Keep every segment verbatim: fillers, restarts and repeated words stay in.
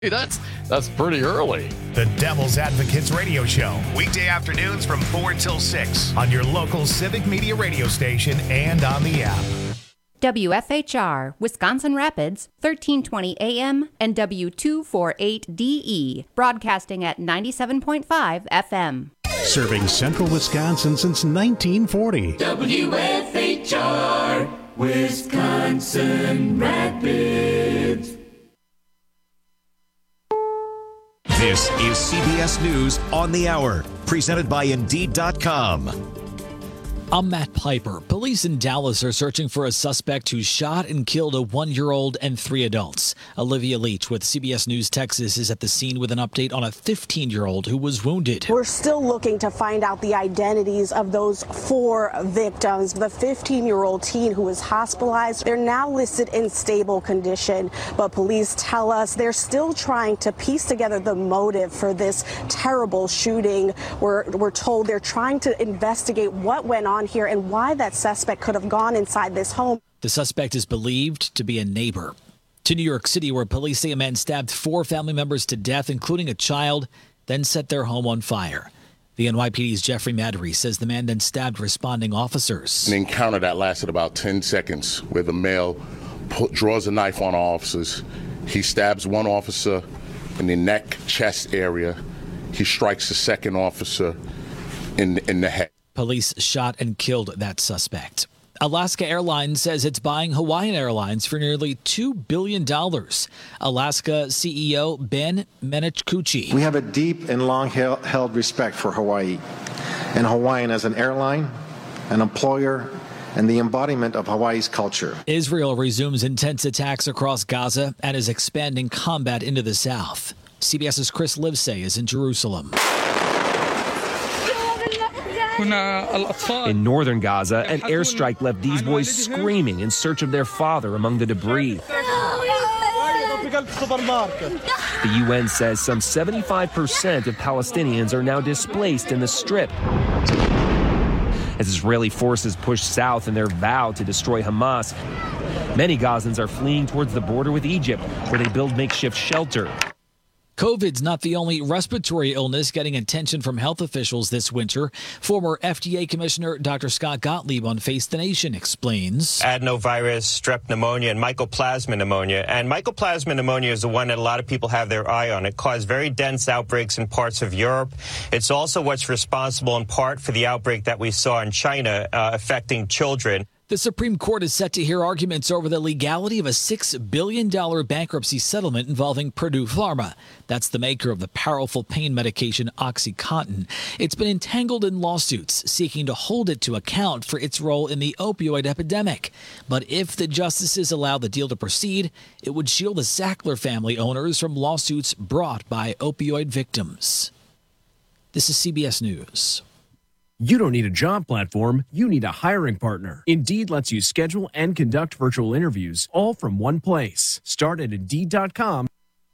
Hey, that's that's pretty early. The Devil's Advocates Radio Show, weekday afternoons from four till six on your local Civic Media radio station and on the app. W F H R, Wisconsin Rapids, thirteen twenty A M and W two forty-eight D E, broadcasting at ninety-seven point five F M. Serving central Wisconsin since nineteen forty. W F H R, Wisconsin Rapids. This is C B S News on the Hour, presented by Indeed dot com. I'm Matt Piper. Police in Dallas are searching for a suspect who shot and killed a one-year-old and three adults. Olivia Leach with C B S News Texas is at the scene with an update on a fifteen-year-old who was wounded. We're still looking to find out the identities of those four victims. The fifteen-year-old teen who was hospitalized, they're now listed in stable condition, but police tell us they're still trying to piece together the motive for this terrible shooting. We're, we're told they're trying to investigate what went on here and why that suspect could have gone inside this home. The suspect is believed to be a neighbor. To New York City, where police say a man stabbed four family members to death, including a child, then set their home on fire. The N Y P D's Jeffrey Maddrey says the man then stabbed responding officers. An encounter that lasted about ten seconds where the male put, draws a knife on officers. He stabs one officer in the neck, chest area. He strikes the second officer in, in the head. Police shot and killed that suspect. Alaska Airlines says it's buying Hawaiian Airlines for nearly two billion dollars. Alaska C E O Ben Menichkuchi. We have a deep and long-held respect for Hawaii and Hawaiian as an airline, an employer, and the embodiment of Hawaii's culture. Israel resumes intense attacks across Gaza and is expanding combat into the south. CBS's Chris Livesay is in Jerusalem. In northern Gaza, an airstrike left these boys screaming in search of their father among the debris. The U N says some seventy-five percent of Palestinians are now displaced in the Strip, as Israeli forces push south in their vow to destroy Hamas. Many Gazans are fleeing towards the border with Egypt, where they build makeshift shelter. COVID's not the only respiratory illness getting attention from health officials this winter. Former F D A Commissioner Doctor Scott Gottlieb on Face the Nation explains. Adenovirus, strep pneumonia, and mycoplasma pneumonia. And mycoplasma pneumonia is the one that a lot of people have their eye on. It caused very dense outbreaks in parts of Europe. It's also what's responsible in part for the outbreak that we saw in China uh, affecting children. The Supreme Court is set to hear arguments over the legality of a six billion dollars bankruptcy settlement involving Purdue Pharma. That's the maker of the powerful pain medication OxyContin. It's been entangled in lawsuits seeking to hold it to account for its role in the opioid epidemic. But if the justices allow the deal to proceed, it would shield the Sackler family owners from lawsuits brought by opioid victims. This is C B S News. You don't need a job platform, you need a hiring partner. Indeed lets you schedule and conduct virtual interviews all from one place. Start at Indeed dot com.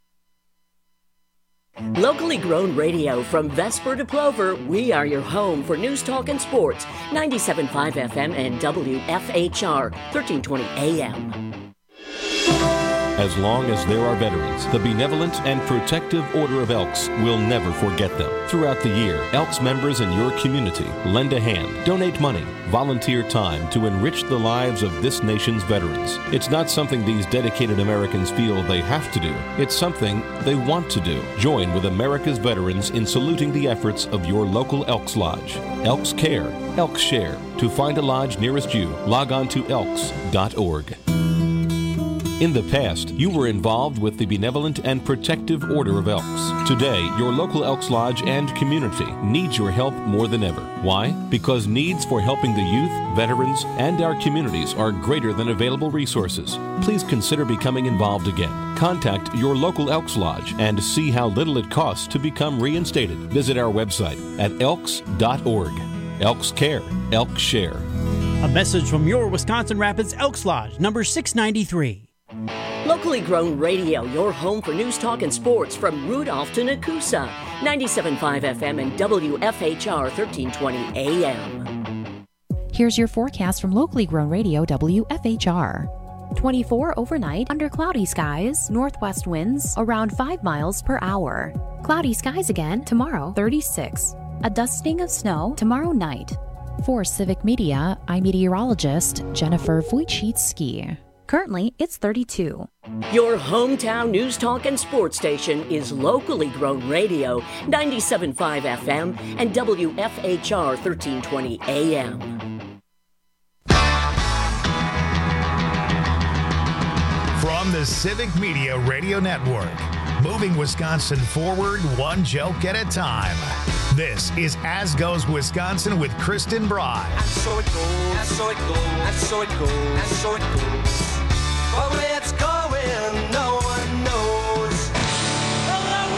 Locally grown radio from Vesper to Plover, we are your home for news, talk, and sports. ninety-seven point five F M and W F H R, thirteen twenty A M. As long as there are veterans, the Benevolent and Protective Order of Elks will never forget them. Throughout the year, Elks members in your community lend a hand, donate money, volunteer time to enrich the lives of this nation's veterans. It's not something these dedicated Americans feel they have to do. It's something they want to do. Join with America's veterans in saluting the efforts of your local Elks Lodge. Elks Care, Elks Share. To find a lodge nearest you, log on to elks dot org. In the past, you were involved with the Benevolent and Protective Order of Elks. Today, your local Elks Lodge and community needs your help more than ever. Why? Because needs for helping the youth, veterans, and our communities are greater than available resources. Please consider becoming involved again. Contact your local Elks Lodge and see how little it costs to become reinstated. Visit our website at elks dot org. Elks Care, Elks Share. A message from your Wisconsin Rapids Elks Lodge, number six ninety-three. Locally grown radio, your home for news, talk, and sports from Rudolph to Nakusa. ninety-seven point five F M and W F H R, thirteen twenty A M. Here's your forecast from locally grown radio W F H R. twenty-four overnight under cloudy skies, northwest winds around five miles per hour. Cloudy skies again tomorrow, thirty-six. A dusting of snow tomorrow night. For Civic Media, I'm meteorologist Jennifer Wojcicki. Currently, it's thirty-two. Your hometown news talk and sports station is locally grown radio, ninety-seven point five F M and W F H R thirteen twenty A M. From the Civic Media Radio Network, moving Wisconsin forward one joke at a time. This is As Goes Wisconsin with Kristen Bry. And so it goes, and so it goes, and so it goes, and so it goes. But where it's going, no one knows. Hello,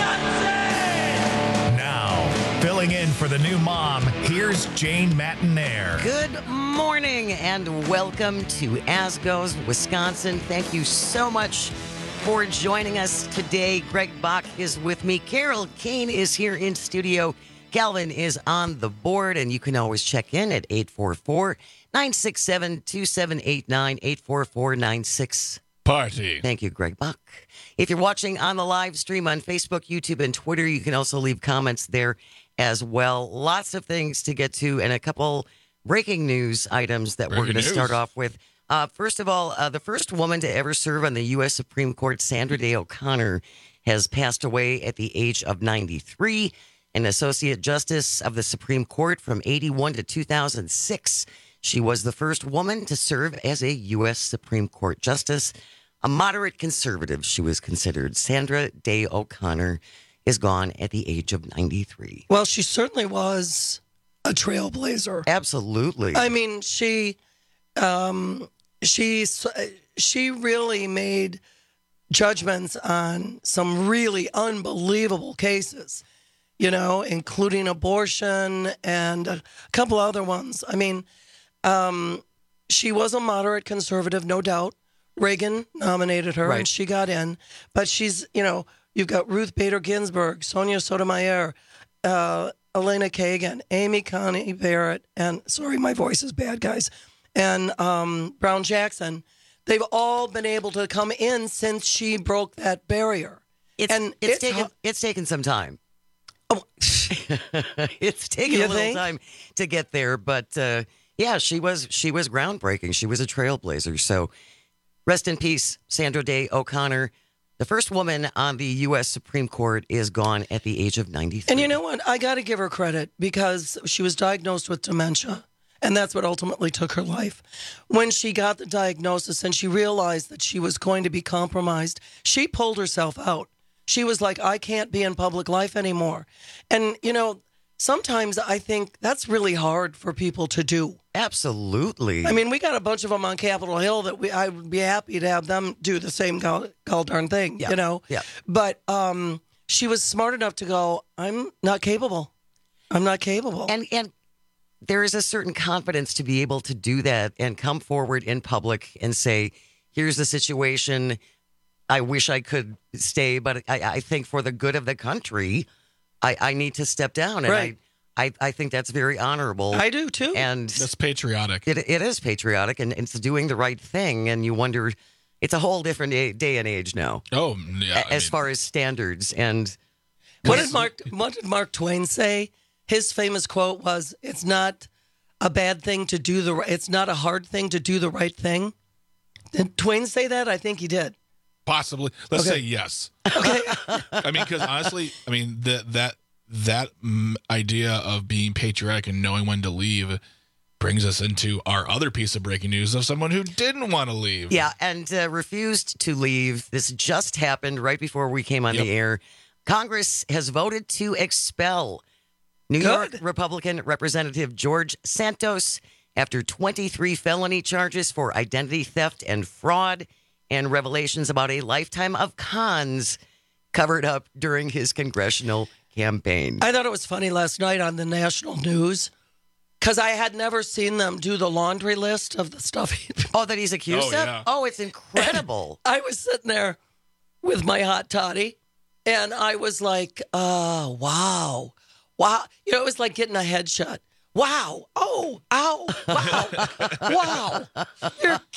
Wisconsin! Now, filling in for the new mom, here's Jane Matinaire. Good morning and welcome to As Goes Wisconsin. Thank you so much for joining us today. Greg Bach is with me. Carol Kane is here in studio. Calvin is on the board, and you can always check in at eight four four, nine six seven, two seven eight nine, eight four four nine six. Party. Thank you, Greg Bach. If you're watching on the live stream on Facebook, YouTube, and Twitter, you can also leave comments there as well. Lots of things to get to and a couple breaking news items that Breaking we're going to news. start off with. Uh, first of all, uh, the first woman to ever serve on the U S Supreme Court, Sandra Day O'Connor, has passed away at the age of ninety-three. An Associate Justice of the Supreme Court from eighty-one to two thousand six. She was the first woman to serve as a U S Supreme Court Justice. A moderate conservative, she was considered. Sandra Day O'Connor is gone at the age of ninety-three. Well, she certainly was a trailblazer. Absolutely. I mean, she... Um, She she really made judgments on some really unbelievable cases, you know, including abortion and a couple other ones. I mean, um, she was a moderate conservative, no doubt. Reagan nominated her, Right. and she got in. But she's, you know, you've got Ruth Bader Ginsburg, Sonia Sotomayor, uh, Elena Kagan, Amy Coney Barrett, and sorry, my voice is bad, guys. And um, Brown Jackson, they've all been able to come in since she broke that barrier. It's, and it's, it's taken hu- it's taken some time. Oh. It's taken You a little think? time to get there, but uh, yeah, she was she was groundbreaking. She was a trailblazer. So rest in peace, Sandra Day O'Connor. The first woman on the U S Supreme Court is gone at the age of ninety-three. And you know what? I got to give her credit because she was diagnosed with dementia. And that's what ultimately took her life. When she got the diagnosis and she realized that she was going to be compromised, she pulled herself out. She was like, I can't be in public life anymore. And, you know, sometimes I think that's really hard for people to do. Absolutely. I mean, we got a bunch of them on Capitol Hill that we I would be happy to have them do the same gall, gall darn thing, Yeah. you know? Yeah. But um, she was smart enough to go, I'm not capable. I'm not capable. And and there is a certain confidence to be able to do that and come forward in public and say, here's the situation. I wish I could stay, but I, I think for the good of the country, I, I need to step down. And Right. I, I, I think that's very honorable. I do too. And That's patriotic. it, it is patriotic and it's doing the right thing. And you wonder, it's a whole different day, day and age now. Oh, yeah. a- as I mean, far as standards. And What did Mark What did Mark Twain say? His famous quote was, "It's not a bad thing to do the. ri- It's not a hard thing to do the right thing." Did Twain say that? I think he did. possibly. Let's Okay. say yes. Okay. I mean, because honestly, I mean that that that mm, idea of being patriotic and knowing when to leave brings us into our other piece of breaking news of someone who didn't want to leave. yeah, and uh, refused to leave. This just happened right before we came on Yep. the air. Congress has voted to expel New Good. York Republican Representative George Santos after twenty-three felony charges for identity theft and fraud and revelations about a lifetime of cons covered up during his congressional campaign. I thought it was funny last night on the national news because I had never seen them do the laundry list of the stuff. He'd Oh, that he's accused Oh, of? yeah. Oh, it's incredible. I was sitting there with my hot toddy, and I was like, "Oh, wow, wow!" You know, it was like getting a headshot. Wow! Oh, ow! Wow! Wow! You're ki-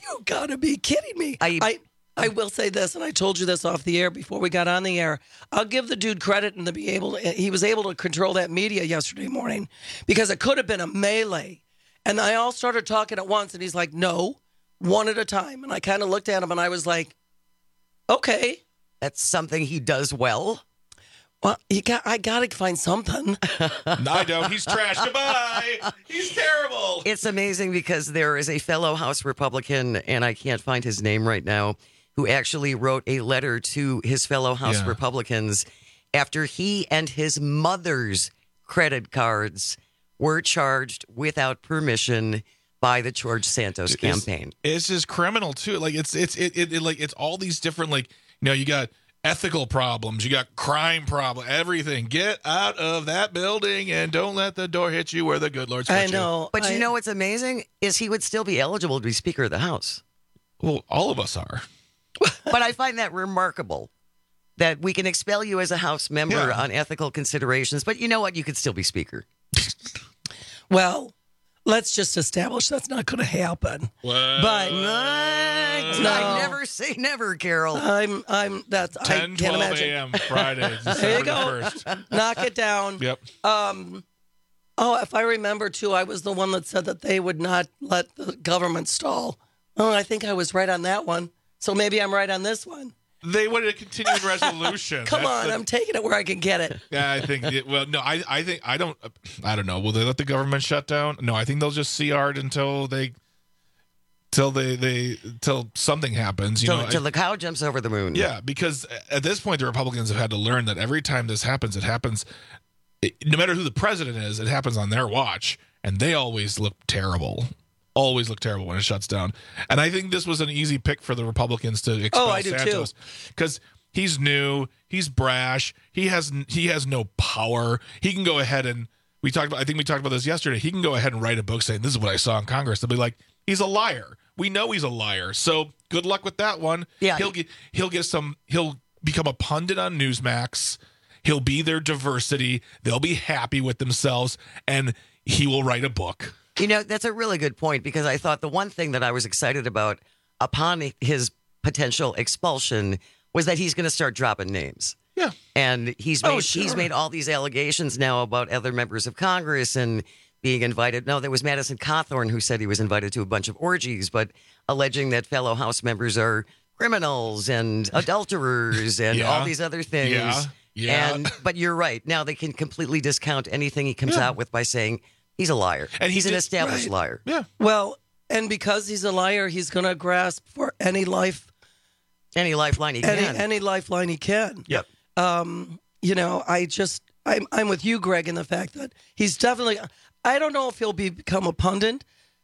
You gotta be kidding me. I, I I will say this, and I told you this off the air before we got on the air. I'll give the dude credit and to be able to, he was able to control that media yesterday morning because it could have been a melee. And they all started talking at once, and he's like, no, one at a time. And I kind of looked at him, and I was like, okay. That's something he does well. Well, you got, I got to find something. No, I don't. He's trash. Goodbye. He's terrible. It's amazing because there is a fellow House Republican, and I can't find his name right now, who actually wrote a letter to his fellow House Yeah. Republicans after he and his mother's credit cards were charged without permission by the George Santos campaign. It's, it's just criminal too. Like it's it's it, it, it like it's all these different, like, you know, you got ethical problems, you got crime problem, everything. Get out of that building and don't let the door hit you where the good Lord's put I you. know. But I, you know what's amazing is he would still be eligible to be Speaker of the House. Well, all of us are. But I find that remarkable that we can expel you as a House member Yeah. on ethical considerations. But you know what? You could still be Speaker. Well, let's just establish that's not going to happen. Well, But What? No. I never say never, Carol. I'm, I'm, that's, I ten, can't twelve imagine. a.m. Friday, There you December go. the first. Knock it down. Yep. Um, oh, if I remember too, I was the one that said that they would not let the government stall. Oh, I think I was right on that one. So maybe I'm right on this one. They wanted a continued resolution. Come That's on, the- I'm taking it where I can get it. Yeah, I think. It, well, no, I, I think I don't. I don't know. Will they let the government shut down? No, I think they'll just C R'd until they, till they, they, till something happens. You Till, know, till the cow jumps over the moon. yeah, because at this point, the Republicans have had to learn that every time this happens, it happens. It, no matter who the president is, it happens on their watch, and they always look terrible. Always look terrible when it shuts down. And I think this was an easy pick for the Republicans to expel Oh, I do too. Santos because he's new, he's brash, he has he has no power. He can go ahead and we talked about. I think we talked about this yesterday. He can go ahead and write a book saying this is what I saw in Congress. They'll be like, he's a liar. We know he's a liar. So good luck with that one. Yeah. he'll get he'll get some. He'll become a pundit on Newsmax. He'll be their diversity. They'll be happy with themselves, and he will write a book. You know, that's a really good point because I thought the one thing that I was excited about upon his potential expulsion was that he's going to start dropping names. Yeah. And he's Oh, made sure. he's made all these allegations now about other members of Congress and being invited. No, there was Madison Cawthorn who said he was invited to a bunch of orgies, but alleging that fellow House members are criminals and adulterers and Yeah. all these other things. Yeah. Yeah. And but you're right. Now they can completely discount anything he comes Yeah. out with by saying he's a liar. And he he's an did- established right. liar. Yeah. Well, and because he's a liar, he's going to grasp for any life, Any lifeline he any, can. any lifeline he can. Yep. Um, you know, I just, I'm, I'm with you, Greg, in the fact that he's definitely, I don't know if he'll be, become a pundit.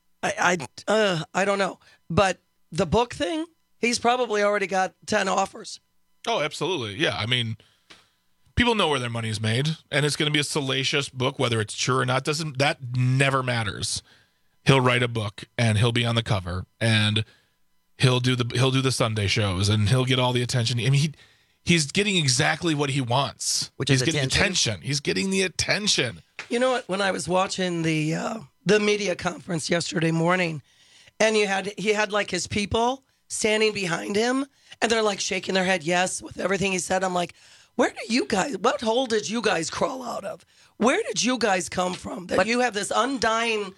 I, I, uh, I don't know. But the book thing, he's probably already got ten offers. Oh, absolutely. Yeah. I mean, people know where their money's made, and it's going to be a salacious book, whether it's true or not. Doesn't that never matters? He'll write a book, and he'll be on the cover, and he'll do the he'll do the Sunday shows, and he'll get all the attention. I mean, he he's getting exactly what he wants, Which he's is getting attention? attention. He's getting the attention. You know what? When I was watching the uh, the media conference yesterday morning, and you had he had like his people standing behind him, and they're like shaking their head yes with everything he said. I'm like, where do you guys? What hole did you guys crawl out of? Where did you guys come from? That But- you have this undying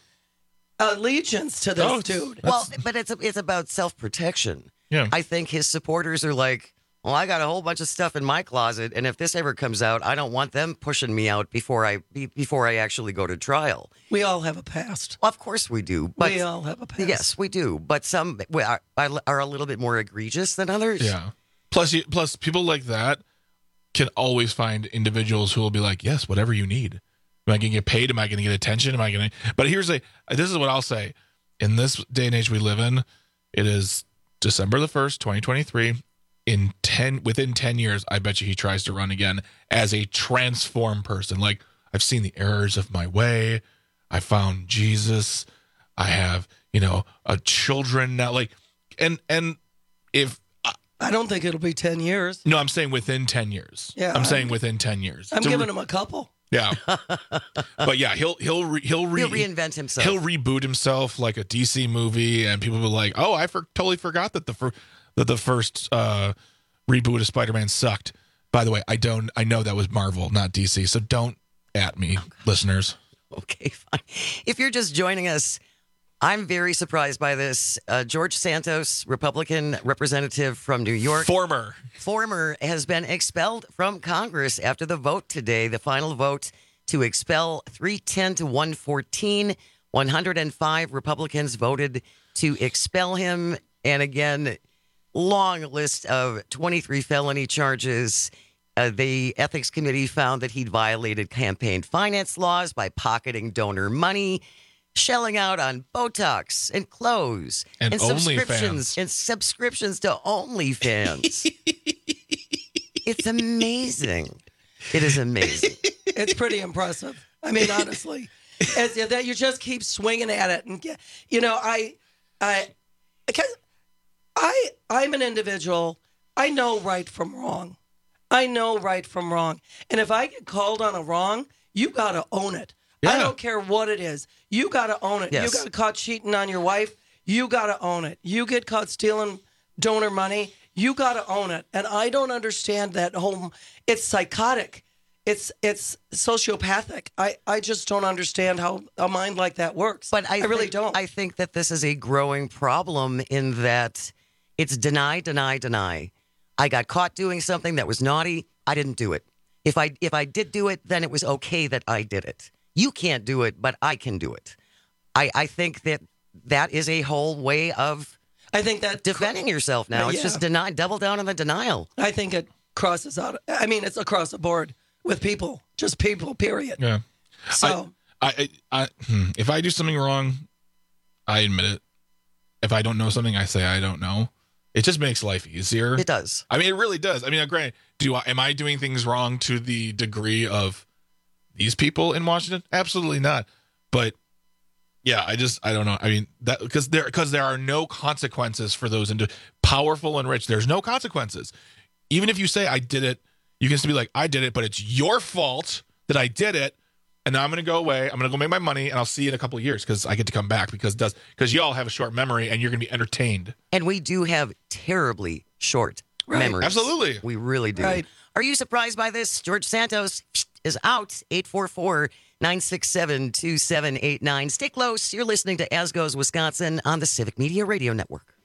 allegiance to this Oh, dude. Well, but it's it's about self protection. Yeah. I think his supporters are like, well, I got a whole bunch of stuff in my closet, and if this ever comes out, I don't want them pushing me out before I be- before I actually go to trial. We all have a past. Well, of course we do, but we all have a past. yes, we do. But some we are, are a little bit more egregious than others. Yeah. Plus, you, plus people like that can always find individuals who will be like, yes, whatever you need. Am I going to get paid? Am I going to get attention? Am I going to? But here's a. This is what I'll say. In this day and age we live in, it is December the first, twenty twenty-three. In ten, within ten years, I bet you he tries to run again as a transformed person. Like, I've seen the errors of my way. I found Jesus. I have, you know, a children now. Like, and and if I don't think it'll be ten years. no, I'm saying within ten years. Yeah, I'm saying I'm- within ten years. I'm To giving re- him a couple. Yeah, but yeah, he'll he'll re, he'll, re, He'll reinvent himself. He'll reboot himself like a D C movie, and people will be like, "Oh, I for, totally forgot that the fir- that the first uh, reboot of Spider-Man sucked." By the way, I don't. I know that was Marvel, not D C, so don't at me, oh, listeners. Okay, fine. If you're just joining us, I'm very surprised by this. Uh, George Santos, Republican representative from New York, former former, has been expelled from Congress after the vote today. The final vote to expel, three ten to one fourteen. one hundred five Republicans voted to expel him. And again, long list of twenty-three felony charges. Uh, the Ethics Committee found that he'd violated campaign finance laws by pocketing donor money, shelling out on Botox and clothes and, and subscriptions OnlyFans. and subscriptions to OnlyFans. It's amazing. It is amazing. It's pretty impressive. I mean, honestly, as, that you just keep swinging at it, and get, you know, I, I, because I, I'm an individual. I know right from wrong. I know right from wrong. And if I get called on a wrong, you got to own it. Yeah. I don't care what it is. You got to own it. Yes. You got caught cheating on your wife. You got to own it. You get caught stealing donor money. You got to own it. And I don't understand that whole, it's psychotic. It's it's sociopathic. I, I just don't understand how a mind like that works. But I, I really think, don't. I think that this is a growing problem in that it's deny, deny, deny. I got caught doing something that was naughty. I didn't do it. If I if I did do it, then it was okay that I did it. You can't do it, but I can do it. I, I think that that is a whole way of I think that defending yourself now. Uh, It's yeah. just deny, double down on the denial. I think it crosses out. I mean, it's across the board with people, just people, period. Yeah. So I, I, I, hmm, if I do something wrong, I admit it. If I don't know something, I say I don't know. It just makes life easier. It does. I mean, it really does. I mean, granted, do I, am I doing things wrong to the degree of these people in Washington? Absolutely not. But yeah, I just I don't know. I mean, that because there because there are no consequences for those into powerful and rich. There's no consequences. Even if you say I did it, you can still be like, I did it, but it's your fault that I did it. And now I'm going to go away. I'm going to go make my money, and I'll see you in a couple of years because I get to come back because does because y'all have a short memory and you're going to be entertained. And we do have terribly short Right. memories. Absolutely. We really do. Right. Are you surprised by this? George Santos is out. eight four four, nine six seven, two seven eight nine. Stay close. You're listening to As Goes Wisconsin on the Civic Media Radio Network.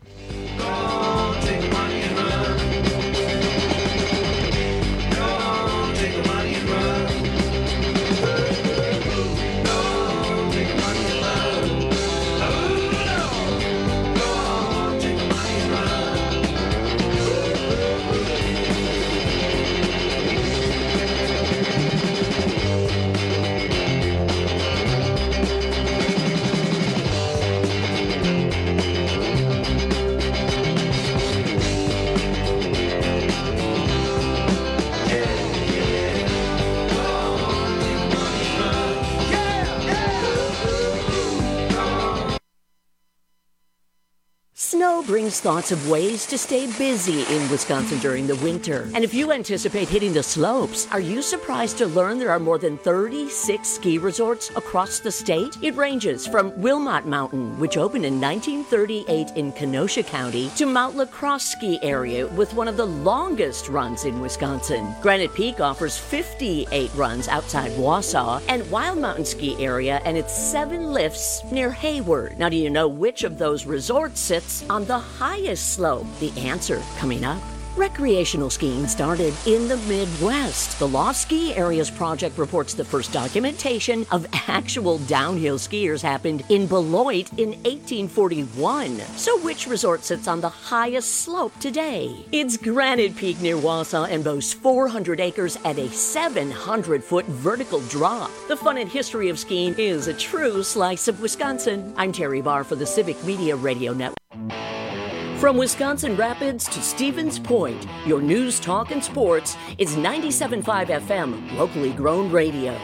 Snow brings thoughts of ways to stay busy in Wisconsin during the winter. And if you anticipate hitting the slopes, are you surprised to learn there are more than thirty-six ski resorts across the state? It ranges from Wilmot Mountain, which opened in nineteen thirty-eight in Kenosha County, to Mount La Crosse Ski Area with one of the longest runs in Wisconsin. Granite Peak offers fifty-eight runs outside Wausau, and Wild Mountain Ski Area and its seven lifts near Hayward. Now, do you know which of those resorts sits on the highest slope? The answer coming up. Recreational skiing started in the Midwest. The Lost Ski Areas Project reports the first documentation of actual downhill skiers happened in Beloit in eighteen forty-one. So which resort sits on the highest slope today? It's Granite Peak near Wausau and boasts four hundred acres at a seven hundred foot vertical drop. The fun and history of skiing is a true slice of Wisconsin. I'm Terry Barr for the Civic Media Radio Network. From Wisconsin Rapids to Stevens Point, your news, talk, and sports is ninety-seven point five F M, locally grown radio.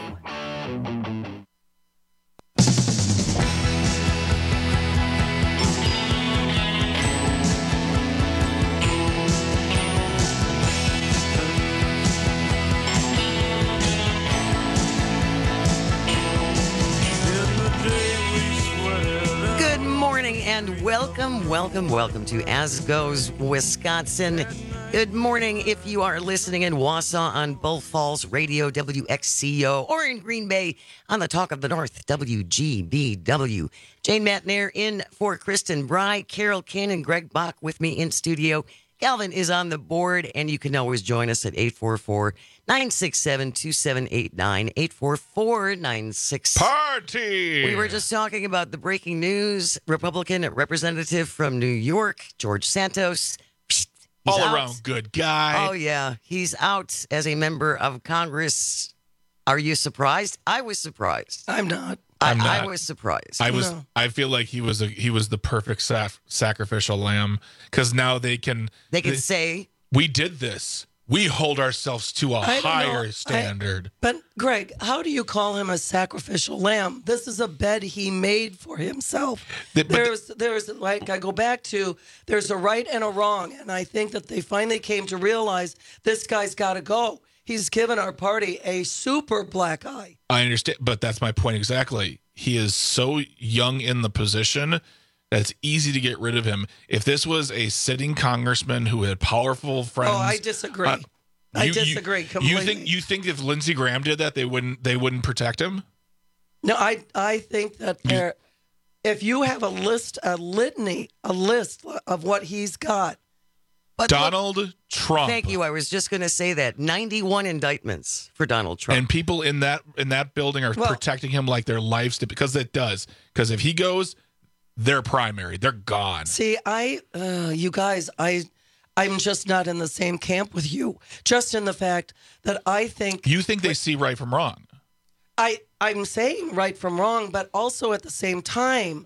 and welcome, welcome, welcome to As Goes Wisconsin. Good morning if you are listening in Wausau on Bull Falls Radio, W X C O, or in Green Bay on the Talk of the North, W G B W. Jane Matnair in for Kristen Bry, Carol Cannon, Greg Bach with me in studio. Calvin is on the board, and you can always join us at eight four four, nine six seven, two seven eight nine, eight four four, nine six. Party! We were just talking about the breaking news. Republican representative from New York, George Santos. He's All out. around good guy. Oh, yeah. He's out as a member of Congress. Are you surprised? I was surprised. I'm not. I'm I, not. I was surprised. I was. No. I feel like he was a he was the perfect saf- sacrificial lamb because now they can They can say, we did this. We hold ourselves to a I don't know. higher I- standard. But, Greg, how do you call him a sacrificial lamb? This is a bed he made for himself. The- but the- there's, there's, like, I go back to, there's a right and a wrong. And I think that they finally came to realize this guy's got to go. He's given our party a super black eye. I understand, but that's my point exactly. He is so young in the position that it's easy to get rid of him. If this was a sitting congressman who had powerful friends, Oh, I disagree. uh, I you- you- disagree completely. You think you think if Lindsey Graham did that, they wouldn't they wouldn't protect him? No, I I think that there, if you have a list, a litany, a list of what he's got. but Donald look, Trump. thank you. I was just going to say that. ninety-one indictments for Donald Trump. And people in that in that building are Well- protecting him like their lives to, because it does. Because if he goes, they're primary. They're gone. See, I, uh, you guys, I, I'm just not in the same camp with you. Just in the fact that I think You think they see right from wrong. I, I'm saying right from wrong, but also at the same time,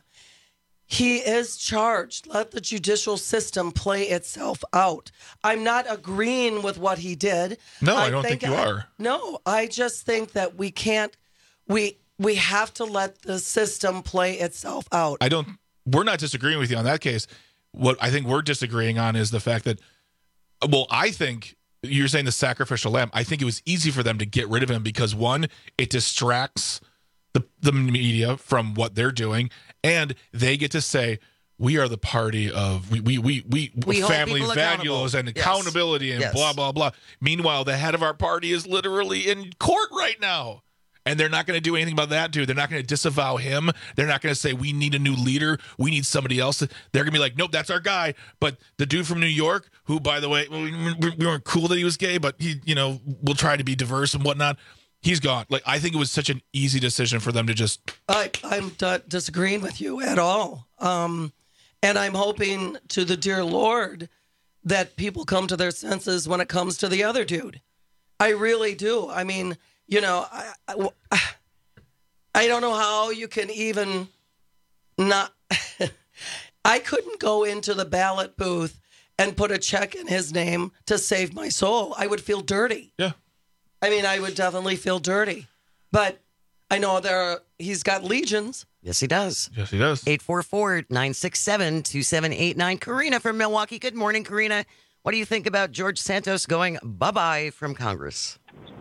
he is charged. Let the judicial system play itself out. I'm not agreeing with what he did. No, I don't think you I- are. No, I just think that we can't. We we have to let the system play itself out. I don't. We're not disagreeing with you on that case. What I think we're disagreeing on is the fact that, well, I think you're saying the sacrificial lamb. I think it was easy for them to get rid of him because one, it distracts the the media from what they're doing, and they get to say we are the party of we we we we, We hold family people values accountable. and Yes. accountability and Yes. blah blah blah. Meanwhile, the head of our party is literally in court right now. And they're not going to do anything about that, dude. They're not going to disavow him. They're not going to say, we need a new leader. We need somebody else. They're going to be like, nope, that's our guy. But the dude from New York, who, by the way, we, we, we weren't cool that he was gay, but he, you know, will try to be diverse and whatnot. He's gone. Like, I think it was such an easy decision for them to just. I, I'm not disagreeing with you at all. Um, and I'm hoping to the dear Lord that people come to their senses when it comes to the other dude. I really do. I mean, you know, I, I, I don't know how you can even not. I couldn't go into the ballot booth and put a check in his name to save my soul. I would feel dirty. Yeah. I mean, I would definitely feel dirty. But I know there are, he's got legions. Yes, he does. Yes, he does. eight four four, nine six seven, two seven eight nine. Karina from Milwaukee. Good morning, Karina. What do you think about George Santos going bye-bye from Congress?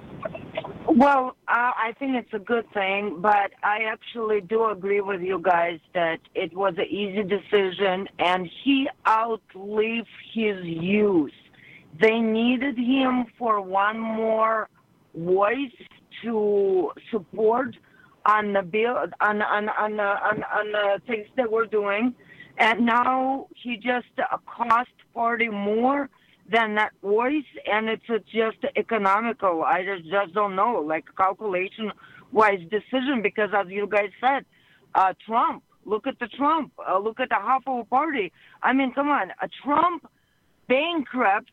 Well, uh, I think it's a good thing, but I actually do agree with you guys that it was an easy decision, and he outlived his youth. They needed him for one more voice to support on the bill, on on on the, on, on the things that we're doing, and now he just uh, cost party more than that voice, and it's a just economical. I just, just don't know, like calculation-wise decision, because as you guys said, uh, Trump, look at the Trump, uh, look at the Huffle party. I mean, come on, a Trump bankrupt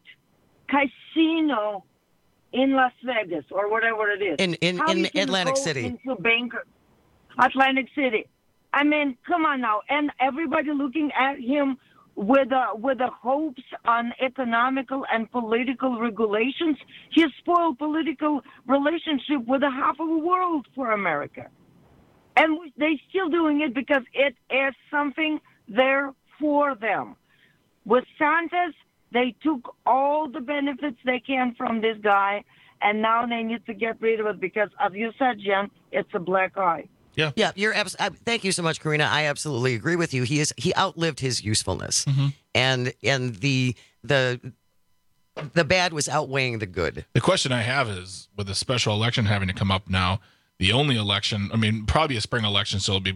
casino in Las Vegas or whatever it is. In in, How in you can Atlantic go City. Into bankrupt Atlantic City. I mean, come on now, and everybody looking at him with uh, with the hopes on economical and political regulations. He spoiled political relationship with the half of the world for America, and they still doing it because it is something there for them. With Santos, they took all the benefits they can from this guy, and now they need to get rid of it because, as you said, Jen, it's a black eye. Yeah. Yeah, you're abs- uh, thank you so much, Karina. I absolutely agree with you. He is he outlived his usefulness. Mm-hmm. And and the the the bad was outweighing the good. The question I have is, with the special election having to come up now, the only election, I mean, probably a spring election, so it'll be,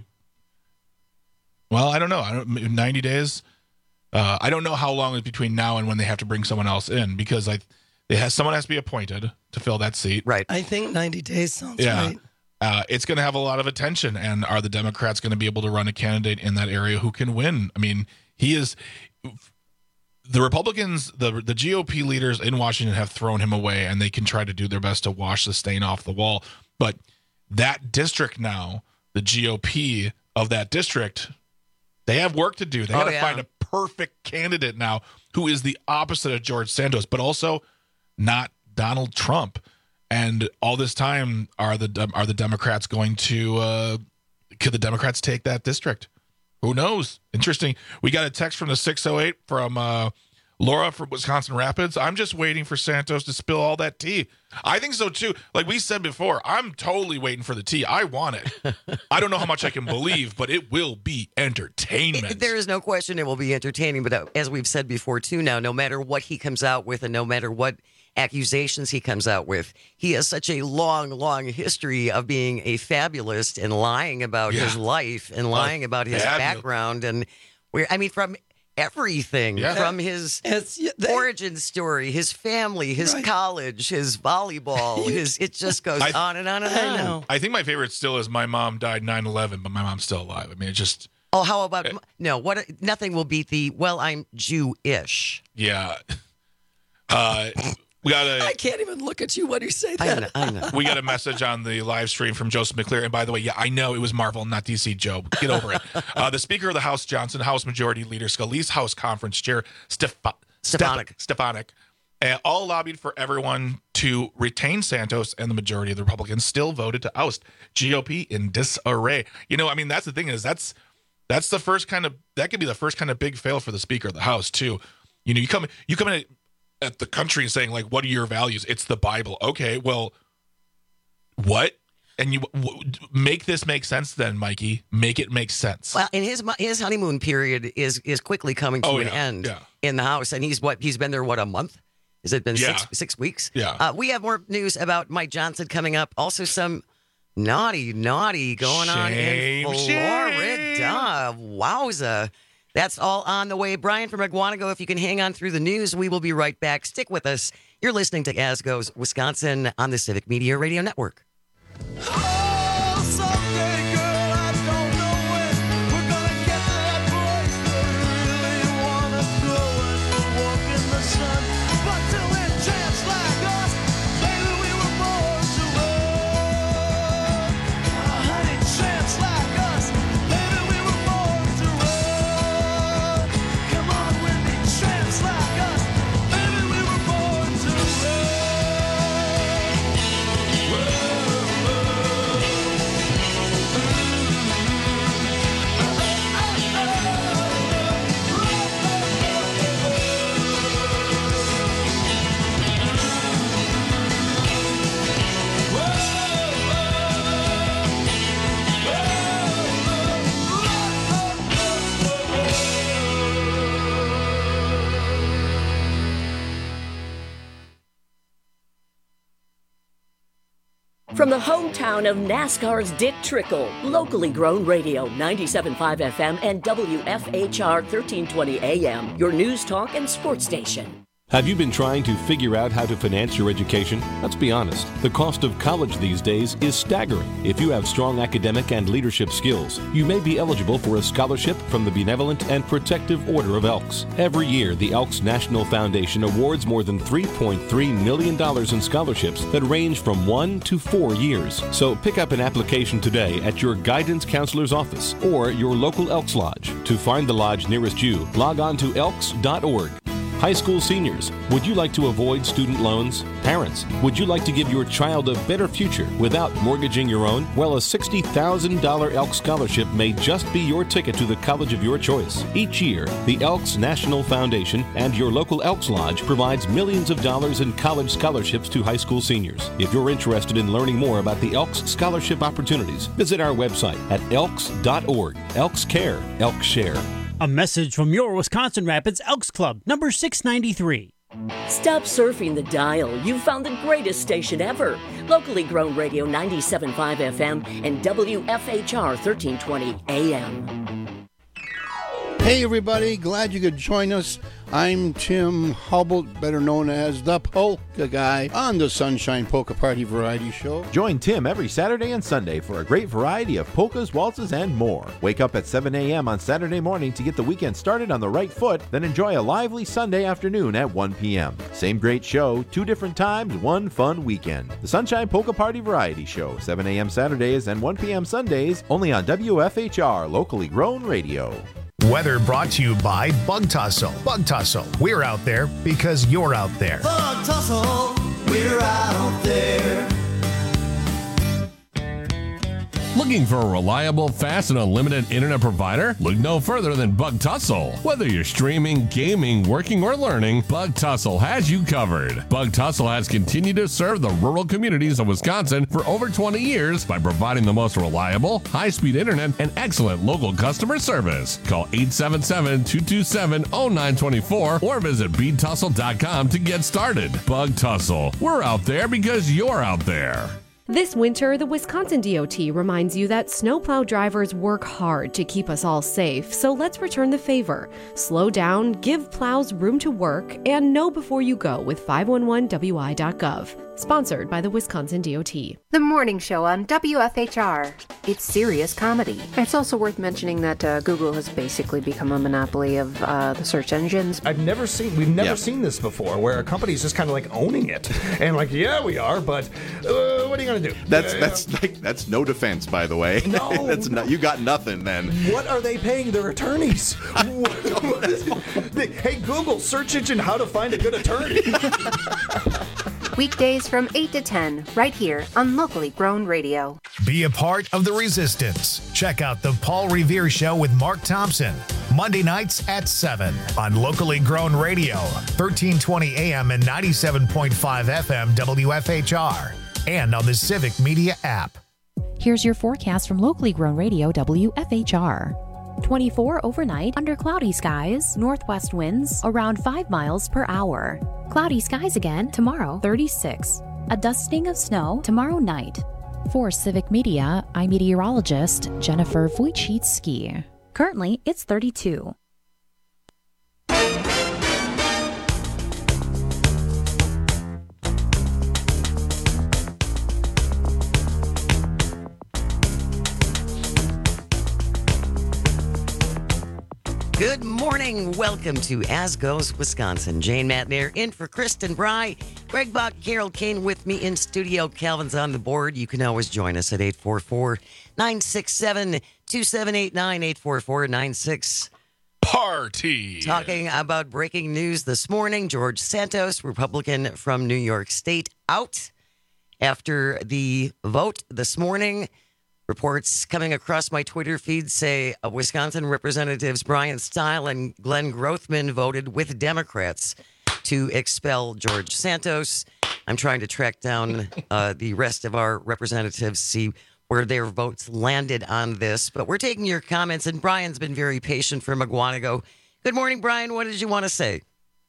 well, I don't know, I don't, ninety days. Uh, I don't know how long is between now and when they have to bring someone else in, because I, they has someone has to be appointed to fill that seat. Right. I think ninety days sounds Yeah. right. Uh, it's going to have a lot of attention, and are the Democrats going to be able to run a candidate in that area who can win? I mean, he is. The Republicans, the the G O P leaders in Washington have thrown him away, and they can try to do their best to wash the stain off the wall. But that district now, the G O P of that district, they have work to do. They Oh, got to yeah. find a perfect candidate now who is the opposite of George Santos, but also not Donald Trump. And all this time, are the are the Democrats going to? Uh, could the Democrats take that district? Who knows? Interesting. We got a text from the six oh eight from uh, Laura from Wisconsin Rapids. I'm just waiting for Santos to spill all that tea. I think so too. Like we said before, I'm totally waiting for the tea. I want it. I don't know how much I can believe, but it will be entertainment. There is no question it will be entertaining, but uh, as we've said before too now, no matter what he comes out with and no matter what accusations he comes out with, he has such a long, long history of being a fabulist and lying about Yeah. his life and lying about his fabulous. background. And where I mean, from everything, Yeah. from his It's, they, origin story, his family, his Right. college, his volleyball, his it just goes I- on and on and I on. know. I think my favorite still is my mom died nine eleven, but my mom's still alive. I mean, it just, Oh, how about no? What? Nothing will beat the well. I'm Jewish. yeah. Uh, we got a I can't even look at you when you say I that. know. I know. we got a message on the live stream from Joseph McClear. And by the way, yeah, I know it was Marvel, not D C. Joe. Get over it. Uh, the Speaker of the House, Johnson, House Majority Leader Scalise, House Conference Chair Stefa- Stefanik. Stefanik, uh, all lobbied for everyone to retain Santos, and the majority of the Republicans still voted to oust. G O P in disarray. You know, I mean, that's the thing is that's that's the first kind of that could be the first kind of big fail for the Speaker of the House too. You know, you come you come in at, at the country and saying like, what are your values? It's the Bible. Okay, well, what? And you w- make this make sense then, Mikey. Make it make sense. Well, and his his honeymoon period is is quickly coming to Oh, an yeah, end yeah. in the House, and he's what he's been there what a month. Has it been Yeah. six six weeks? Yeah. Uh, we have more news about Mike Johnson coming up. Also, some naughty naughty going on Shame, in Florida. Wowza. That's all on the way. Brian from Aguanago, if you can hang on through the news, we will be right back. Stick with us. You're listening to As Goes Wisconsin on the Civic Media Radio Network. From the hometown of NASCAR's Dick Trickle, locally grown radio, ninety-seven point five F M and W F H R thirteen twenty A M, your news talk and sports station. Have you been trying to figure out how to finance your education? Let's be honest. The cost of college these days is staggering. If you have strong academic and leadership skills, you may be eligible for a scholarship from the Benevolent and Protective Order of Elks. Every year, the Elks National Foundation awards more than three point three million dollars in scholarships that range from one to four years. So pick up an application today at your guidance counselor's office or your local Elks Lodge. To find the lodge nearest you, log on to elks dot org. High school seniors, would you like to avoid student loans? Parents, would you like to give your child a better future without mortgaging your own? Well, a sixty thousand dollars Elks Scholarship may just be your ticket to the college of your choice. Each year, the Elks National Foundation and your local Elks Lodge provides millions of dollars in college scholarships to high school seniors. If you're interested in learning more about the Elks Scholarship opportunities, visit our website at elks dot org. Elks Care, Elks Share. A message from your Wisconsin Rapids Elks Club, number six ninety-three. Stop surfing the dial. You've found the greatest station ever. Locally grown radio ninety-seven point five F M and W F H R thirteen twenty A M. Hey everybody, glad you could join us. I'm Tim Hubble, better known as the Polka Guy, on the Sunshine Polka Party Variety Show. Join Tim every Saturday and Sunday for a great variety of polkas, waltzes, and more. Wake up at seven a.m. on Saturday morning to get the weekend started on the right foot, then enjoy a lively Sunday afternoon at one p.m. Same great show, two different times, one fun weekend. The Sunshine Polka Party Variety Show, seven a.m. Saturdays and one p.m. Sundays, only on W F H R, locally grown radio. Weather brought to you by Bug Tussle. Bug Tussle, we're out there because you're out there. Bug Tussle, we're out there. Looking for a reliable, fast, and unlimited internet provider? Look no further than Bug Tussle. Whether you're streaming, gaming, working, or learning, Bug Tussle has you covered. Bug Tussle has continued to serve the rural communities of Wisconsin for over twenty years by providing the most reliable, high-speed internet and excellent local customer service. Call eight seven seven, two two seven, zero nine two four or visit bead tussle dot com to get started. Bug Tussle. We're out there because you're out there. This winter, the Wisconsin D O T reminds you that snowplow drivers work hard to keep us all safe, so let's return the favor. Slow down, give plows room to work, and know before you go with five one one W I dot gov. Sponsored by the Wisconsin D O T. The morning show on W F H R. It's serious comedy. It's also worth mentioning that uh, Google has basically become a monopoly of uh, the search engines. I've never seen, we've never Yeah. seen this before, where a company's just kind of like owning it. And like, yeah, we are, but uh, what are you going to do? That's Uh, that's like that's no defense, by the way. No. that's not, you got nothing then. What are they paying their attorneys? What is- hey, Google, search engine, how to find a good attorney. Weekdays from eight to ten, right here on Locally Grown Radio. Be a part of the resistance. Check out the Paul Revere Show with Mark Thompson, Monday nights at seven on Locally Grown Radio, thirteen twenty A M and ninety-seven point five F M W F H R, and on the Civic Media app. Here's your forecast from Locally Grown Radio W F H R. twenty-four overnight under cloudy skies, northwest winds around five miles per hour. Cloudy skies again tomorrow, thirty-six. A dusting of snow tomorrow night. For Civic Media, I'm meteorologist Jennifer Wojcicki. Currently, it's thirty-two. Good morning. Welcome to As Goes Wisconsin. Jane Matnair in for Kristen Bry. Greg Buck, Carol Kane with me in studio. Calvin's on the board. You can always join us at eight four four, nine six seven, two seven eight nine, eight four four, nine six. Party. Talking about breaking news this morning. George Santos, Republican from New York State, out after the vote this morning. Reports coming across my Twitter feed say uh, Wisconsin Representatives Brian Stile and Glenn Grothman voted with Democrats to expel George Santos. I'm trying to track down uh, the rest of our representatives, see where their votes landed on this. But we're taking your comments, and Brian's been very patient from Aguanago. Good morning, Brian. What did you want to say?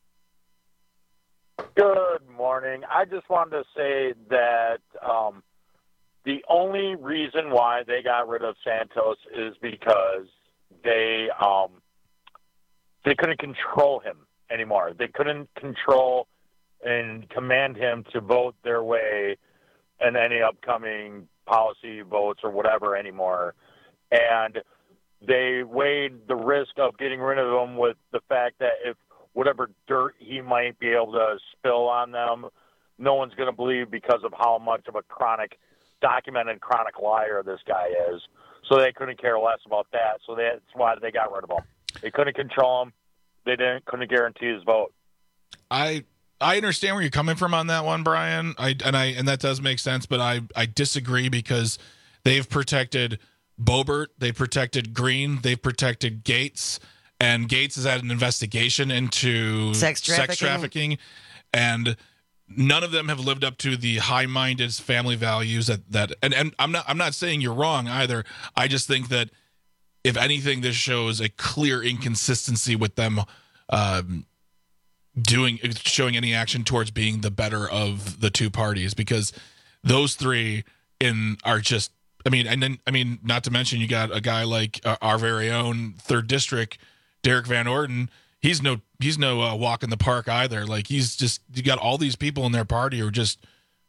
Good morning. I just wanted to say that um, the only reason why they got rid of Santos is because they um, they couldn't control him anymore. They couldn't control and command him to vote their way in any upcoming policy votes or whatever anymore. And they weighed the risk of getting rid of him with the fact that if whatever dirt he might be able to spill on them, no one's going to believe because of how much of a chronic documented chronic liar this guy is. So they couldn't care less about that. So that's why they got rid of him. They couldn't control him. They didn't couldn't guarantee his vote. I I understand where you're coming from on that one, Brian. I and I and that does make sense, but I I disagree because they've protected Boebert, they've protected Green, they've protected Gates, and Gates has had an investigation into Sex trafficking. sex trafficking, and none of them have lived up to the high-minded family values that that and, and I'm not I'm not saying you're wrong either. I just think that if anything, this shows a clear inconsistency with them um, doing showing any action towards being the better of the two parties, because those three in are just I mean and then I mean not to mention you got a guy like uh, our very own third district Derek Van Orden. He's no he's no uh, walk in the park either. Like he's just you got all these people in their party who are just.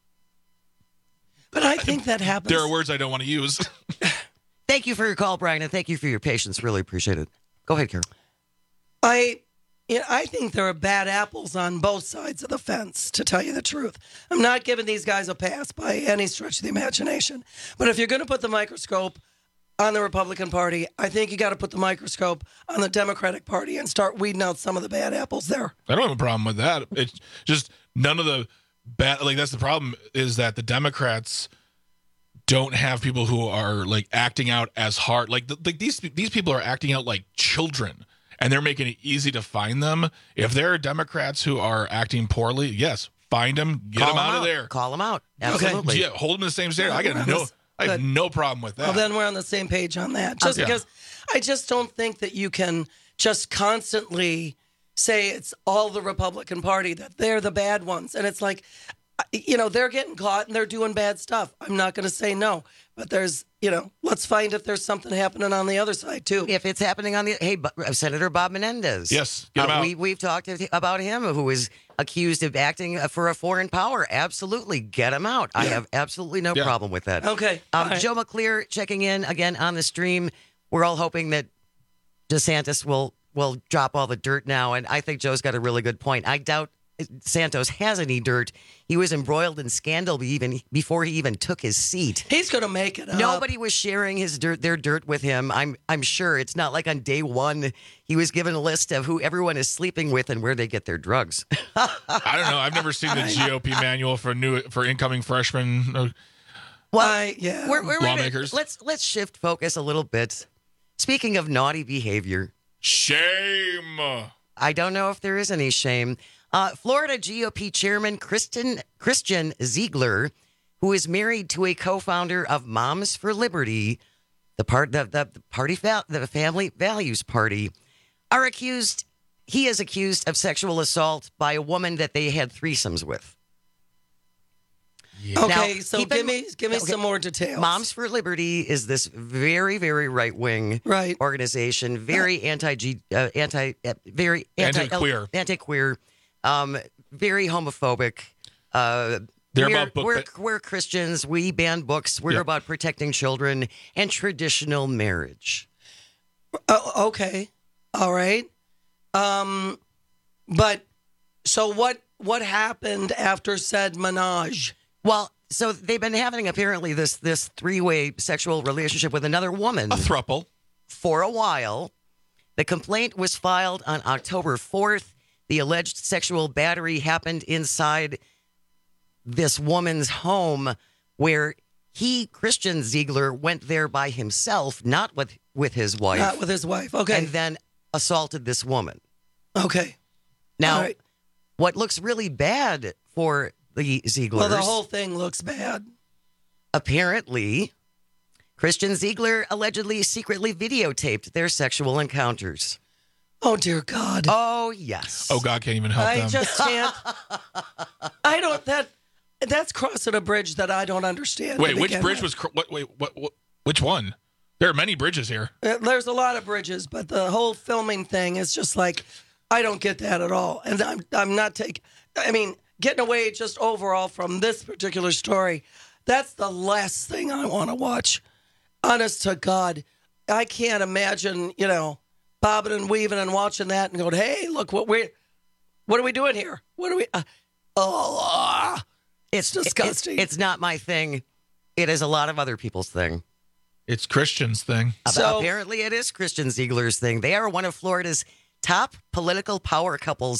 But I think that happens. There are words I don't want to use. Thank you for your call, Brian, and thank you for your patience. Really appreciate it. Go ahead, Carol. I, you know, I think there are bad apples on both sides of the fence, to tell you the truth. I'm not giving these guys a pass by any stretch of the imagination. But if you're going to put the microscope on the Republican Party, I think you got to put the microscope on the Democratic Party and start weeding out some of the bad apples there. I don't have a problem with that. It's just none of the bad, like that's the problem is that the Democrats don't have people who are like acting out as hard. Like, the, like these these people are acting out like children, and they're making it easy to find them. If there are Democrats who are acting poorly, yes, find them, get Call them out, out of there, call them out. Absolutely, okay. Yeah, hold them in the same standard. I got no, I have no problem with that. Well, then we're on the same page on that. Just Yeah. because I just don't think that you can just constantly say it's all the Republican Party, that they're the bad ones. And it's like, you know, they're getting caught and they're doing bad stuff. I'm not going to say no, but there's, you know, let's find if there's something happening on the other side too. If it's happening on the, hey, Bu- Senator Bob Menendez. Yes, get him out. We, we've talked about him, who is accused of acting for a foreign power. Absolutely, get him out. I have absolutely no Yeah. problem with that. Okay. Um, All right. Joe McClear checking in again on the stream. We're all hoping that DeSantis will will drop all the dirt now, and I think Joe's got a really good point. I doubt Santos has any dirt. He was embroiled in scandal even before he even took his seat. He's going to make it up. Nobody was sharing his dirt, their dirt with him. I'm, I'm sure it's not like on day one he was given a list of who everyone is sleeping with and where they get their drugs. I don't know. I've never seen the G O P manual for new for incoming freshmen. Uh, Well, I, yeah. we're, we're Lawmakers. Let's let's shift focus a little bit. Speaking of naughty behavior, shame. I don't know if there is any shame. Uh, Florida G O P chairman Kristen, Christian Ziegler, who is married to a co-founder of Moms for Liberty, the part the, the, the party fa- the Family Values Party, are accused. He is accused of sexual assault by a woman that they had threesomes with. Okay, Now, so keep give in- me give me okay. some more details. Moms for Liberty is this very, very right wing right. organization, very anti G, uh, anti, uh, very anti Anti-queer. anti queer, um, very homophobic. Uh, They're we're, about book we're, ba- we're Christians. We ban books. We're Yeah. about protecting children and traditional marriage. Oh, okay, all right. Um, but so what? What happened after said menage? Well, so they've been having apparently this this three way sexual relationship with another woman. A throuple. For a while. The complaint was filed on October fourth. The alleged sexual battery happened inside this woman's home where he, Christian Ziegler, went there by himself, not with, with his wife. Not with his wife. Okay. And then assaulted this woman. Okay. Now, All right. what looks really bad for the Zieglers. Well, the whole thing looks bad. Apparently, Christian Ziegler allegedly secretly videotaped their sexual encounters. Oh, dear God. Oh, yes. Oh, God can't even help I them. just can't. I don't. That that's crossing a bridge that I don't understand. Wait, to which begin bridge with. was? Cr- what, wait, what, what? Which one? There are many bridges here. Uh, There's a lot of bridges, but the whole filming thing is just like, I don't get that at all. And I'm I'm not taking. I mean, getting away just overall from this particular story. That's the last thing I want to watch. Honest to God, I can't imagine. You know, bobbing and weaving and watching that and going, "Hey, look what we, what are we doing here? What are we?" Uh, oh, it's disgusting. It's, it's not my thing. It is a lot of other people's thing. It's Christian's thing. So, apparently, it is Christian Ziegler's thing. They are one of Florida's top political power couples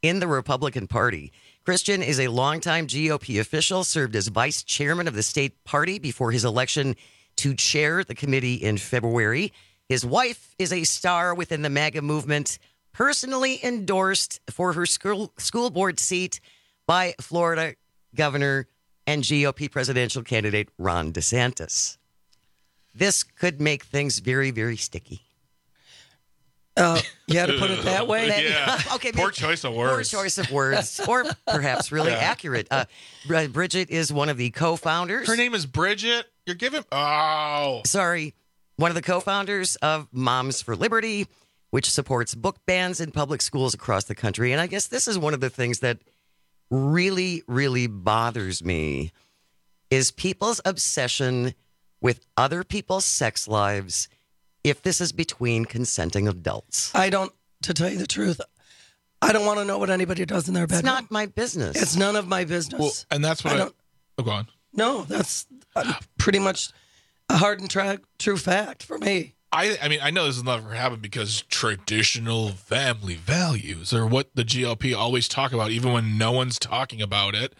in the Republican Party. Christian is a longtime G O P official, served as vice chairman of the state party before his election to chair the committee in February. His wife is a star within the MAGA movement, personally endorsed for her school, school board seat by Florida Governor and G O P presidential candidate Ron DeSantis. This could make things very, very sticky. Uh, you had to put it that way? Yeah. Okay, Poor maybe- choice of Poor words. choice of words, or perhaps really Yeah. accurate. Uh, Bri- Bridget is one of the co-founders. Her name is Bridget. You're giving. Oh. Sorry. One of the co-founders of Moms for Liberty, which supports book bans in public schools across the country. And I guess this is one of the things that really, really bothers me is people's obsession with other people's sex lives if this is between consenting adults. I don't, to tell you the truth, I don't want to know what anybody does in their bedroom. It's not my business. It's none of my business. Well, and that's what I I. don't- oh, go on. No, that's uh, pretty much a hard and tra- true fact for me. I, I mean, I know this has never happened because traditional family values are what the G O P always talk about, even when no one's talking about it.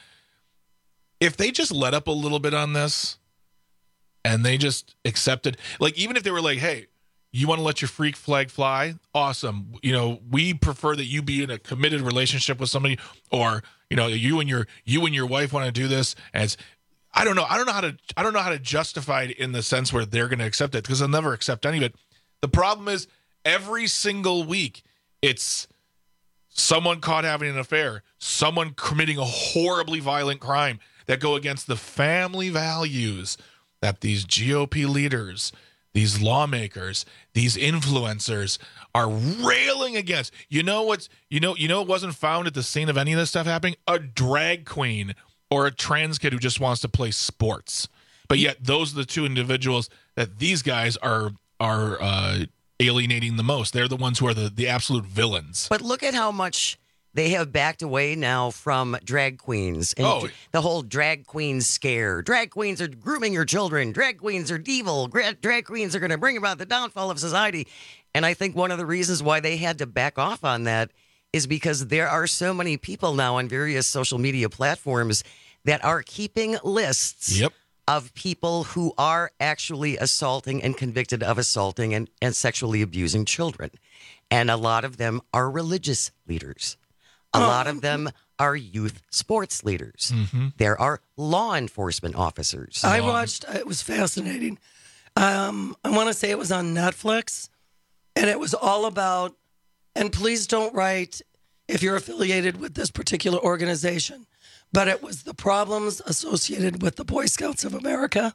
If they just let up a little bit on this and they just accepted, like, even if they were like, hey, you want to let your freak flag fly? Awesome. You know, we prefer that you be in a committed relationship with somebody, or, you know, you and your you and your wife want to do this. And it's, I don't know. I don't know how to I don't know how to justify it in the sense where they're going to accept it, because they'll never accept any of it. The problem is every single week it's someone caught having an affair, someone committing a horribly violent crime that go against the family values that these G O P leaders, these lawmakers, these influencers are railing against. You know what's you know you know it wasn't found at the scene of any of this stuff happening? A drag queen or a trans kid who just wants to play sports. But yet those are the two individuals that these guys are are uh, alienating the most. They're the ones who are the, the absolute villains. But look at how much they have backed away now from drag queens and Oh. the whole drag queen scare. Drag queens are grooming your children. Drag queens are evil. Gra- Drag queens are going to bring about the downfall of society. And I think one of the reasons why they had to back off on that is because there are so many people now on various social media platforms that are keeping lists Yep. of people who are actually assaulting and convicted of assaulting and, and sexually abusing children. And a lot of them are religious leaders. A lot of them are youth sports leaders. There are law enforcement officers. I watched, it was fascinating. Um, I want to say it was on Netflix, and it was all about, and please don't write if you're affiliated with this particular organization, but it was the problems associated with the Boy Scouts of America.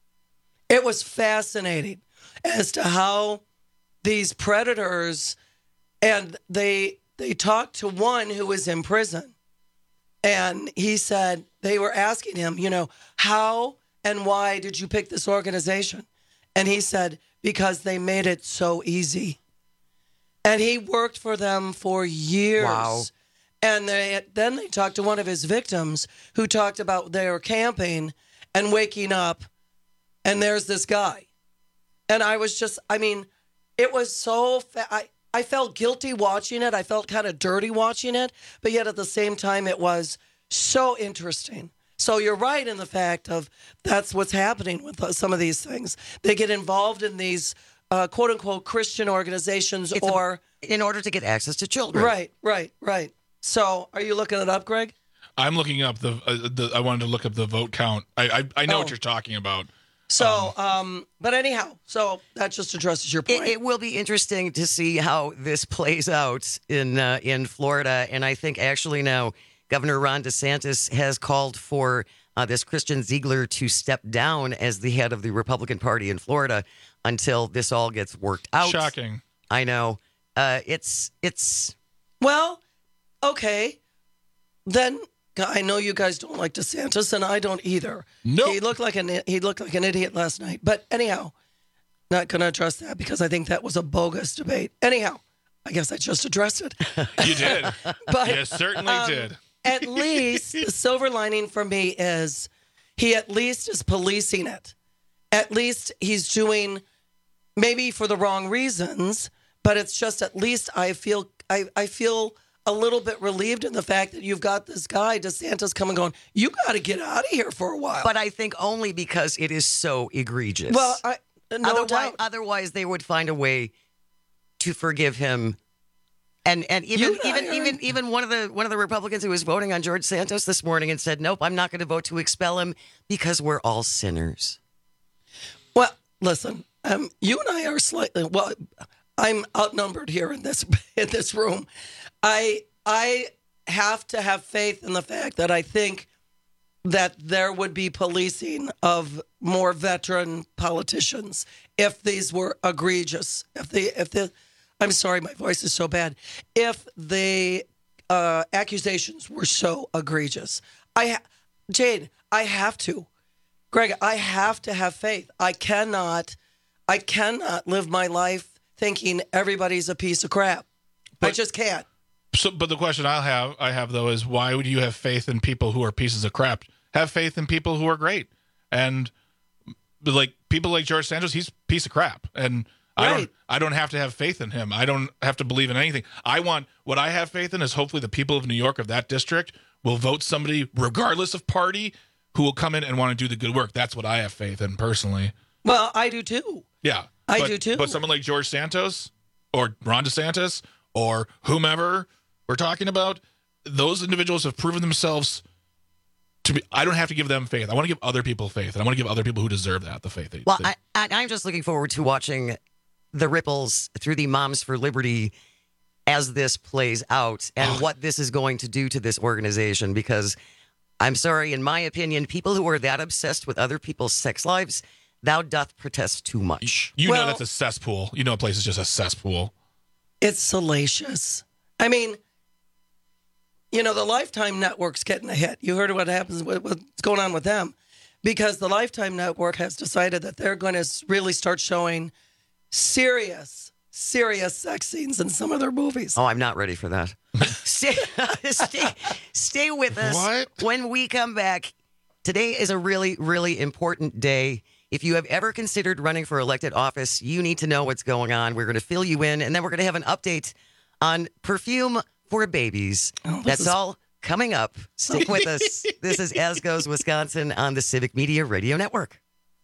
It was fascinating as to how these predators, and they they talked to one who was in prison, and he said, they were asking him, you know, how and why did you pick this organization? And he said, because they made it so easy. And he worked for them for years. Wow. And they, then they talked to one of his victims who talked about they were camping and waking up, and there's this guy. And I was just, I mean, it was so, fa- I, I felt guilty watching it. I felt kind of dirty watching it. But yet at the same time, it was so interesting. So you're right in the fact of that's what's happening with uh, some of these things. They get involved in these uh, quote unquote Christian organizations It's a- or. in order to get access to children. Right, right, right. So are you looking it up, Greg? I'm looking up the, uh, the I wanted to look up the vote count. I I, I know Oh. what you're talking about. So, um, but anyhow, so that just addresses your point. It, it will be interesting to see how this plays out in uh, in Florida, and I think actually now Governor Ron DeSantis has called for uh, this Christian Ziegler to step down as the head of the Republican Party in Florida until this all gets worked out. Shocking. I know. Uh, it's it's Well, okay. Then I know you guys don't like DeSantis, and I don't either. No, he looked like an he looked like an idiot last night. But anyhow, not going to address that because I think that was a bogus debate. Anyhow, I guess I just addressed it. You did. But, you certainly um, did. At least the silver lining for me is he at least is policing it. At least he's doing maybe for the wrong reasons, but it's just at least I feel I, I feel a little bit relieved in the fact that you've got this guy, DeSantis, coming going, you got to get out of here for a while. But I think only because it is so egregious. Well, I, no otherwise, doubt. otherwise they would find a way to forgive him. And and even You and I even are- even even one of the one of the Republicans who was voting on George Santos this morning and said, "Nope, I'm not going to vote to expel him because we're all sinners." Well, listen, um, you and I are slightly, well, I'm outnumbered here in this in this room. I I have to have faith in the fact that I think that there would be policing of more veteran politicians if these were egregious. If they, if the, I'm sorry, my voice is so bad. If the uh, accusations were so egregious, I, ha- Jane, I have to, Greg, I have to have faith. I cannot, I cannot live my life thinking everybody's a piece of crap. I just can't. So, but the question I have, I have though, is why would you have faith in people who are pieces of crap? Have faith in people who are great, and like people like George Santos, he's a piece of crap, and I Right. don't, I don't have to have faith in him. I don't have to believe in anything. I want what I have faith in is hopefully the people of New York of that district will vote somebody, regardless of party, who will come in and want to do the good work. That's what I have faith in personally. Well, I do too. Yeah, I but- do too. But someone like George Santos or Ron DeSantis or whomever we're talking about, those individuals have proven themselves to be. I don't have to give them faith. I want to give other people faith, and I want to give other people who deserve that the faith. They, Well, they- I, I, I'm just looking forward to watching the ripples through the Moms for Liberty as this plays out and what this is going to do to this organization. Because I'm sorry, in my opinion, people who are that obsessed with other people's sex lives, thou doth protest too much. you well- know that's a cesspool. You know a place is just a cesspool. It's salacious. I mean, you know, the Lifetime Network's getting a hit. You heard what happens, what- what's going on with them, because the Lifetime Network has decided that they're going to really start showing serious, serious sex scenes in some of their movies. Oh, I'm not ready for that. stay, stay, stay with us. What? When we come back, today is a really, really important day. If you have ever considered running for elected office, you need to know what's going on. We're going to fill you in, and then we're going to have an update on perfume for babies. Oh, That's is- all coming up. Stick with us. This is As Goes Wisconsin on the Civic Media Radio Network.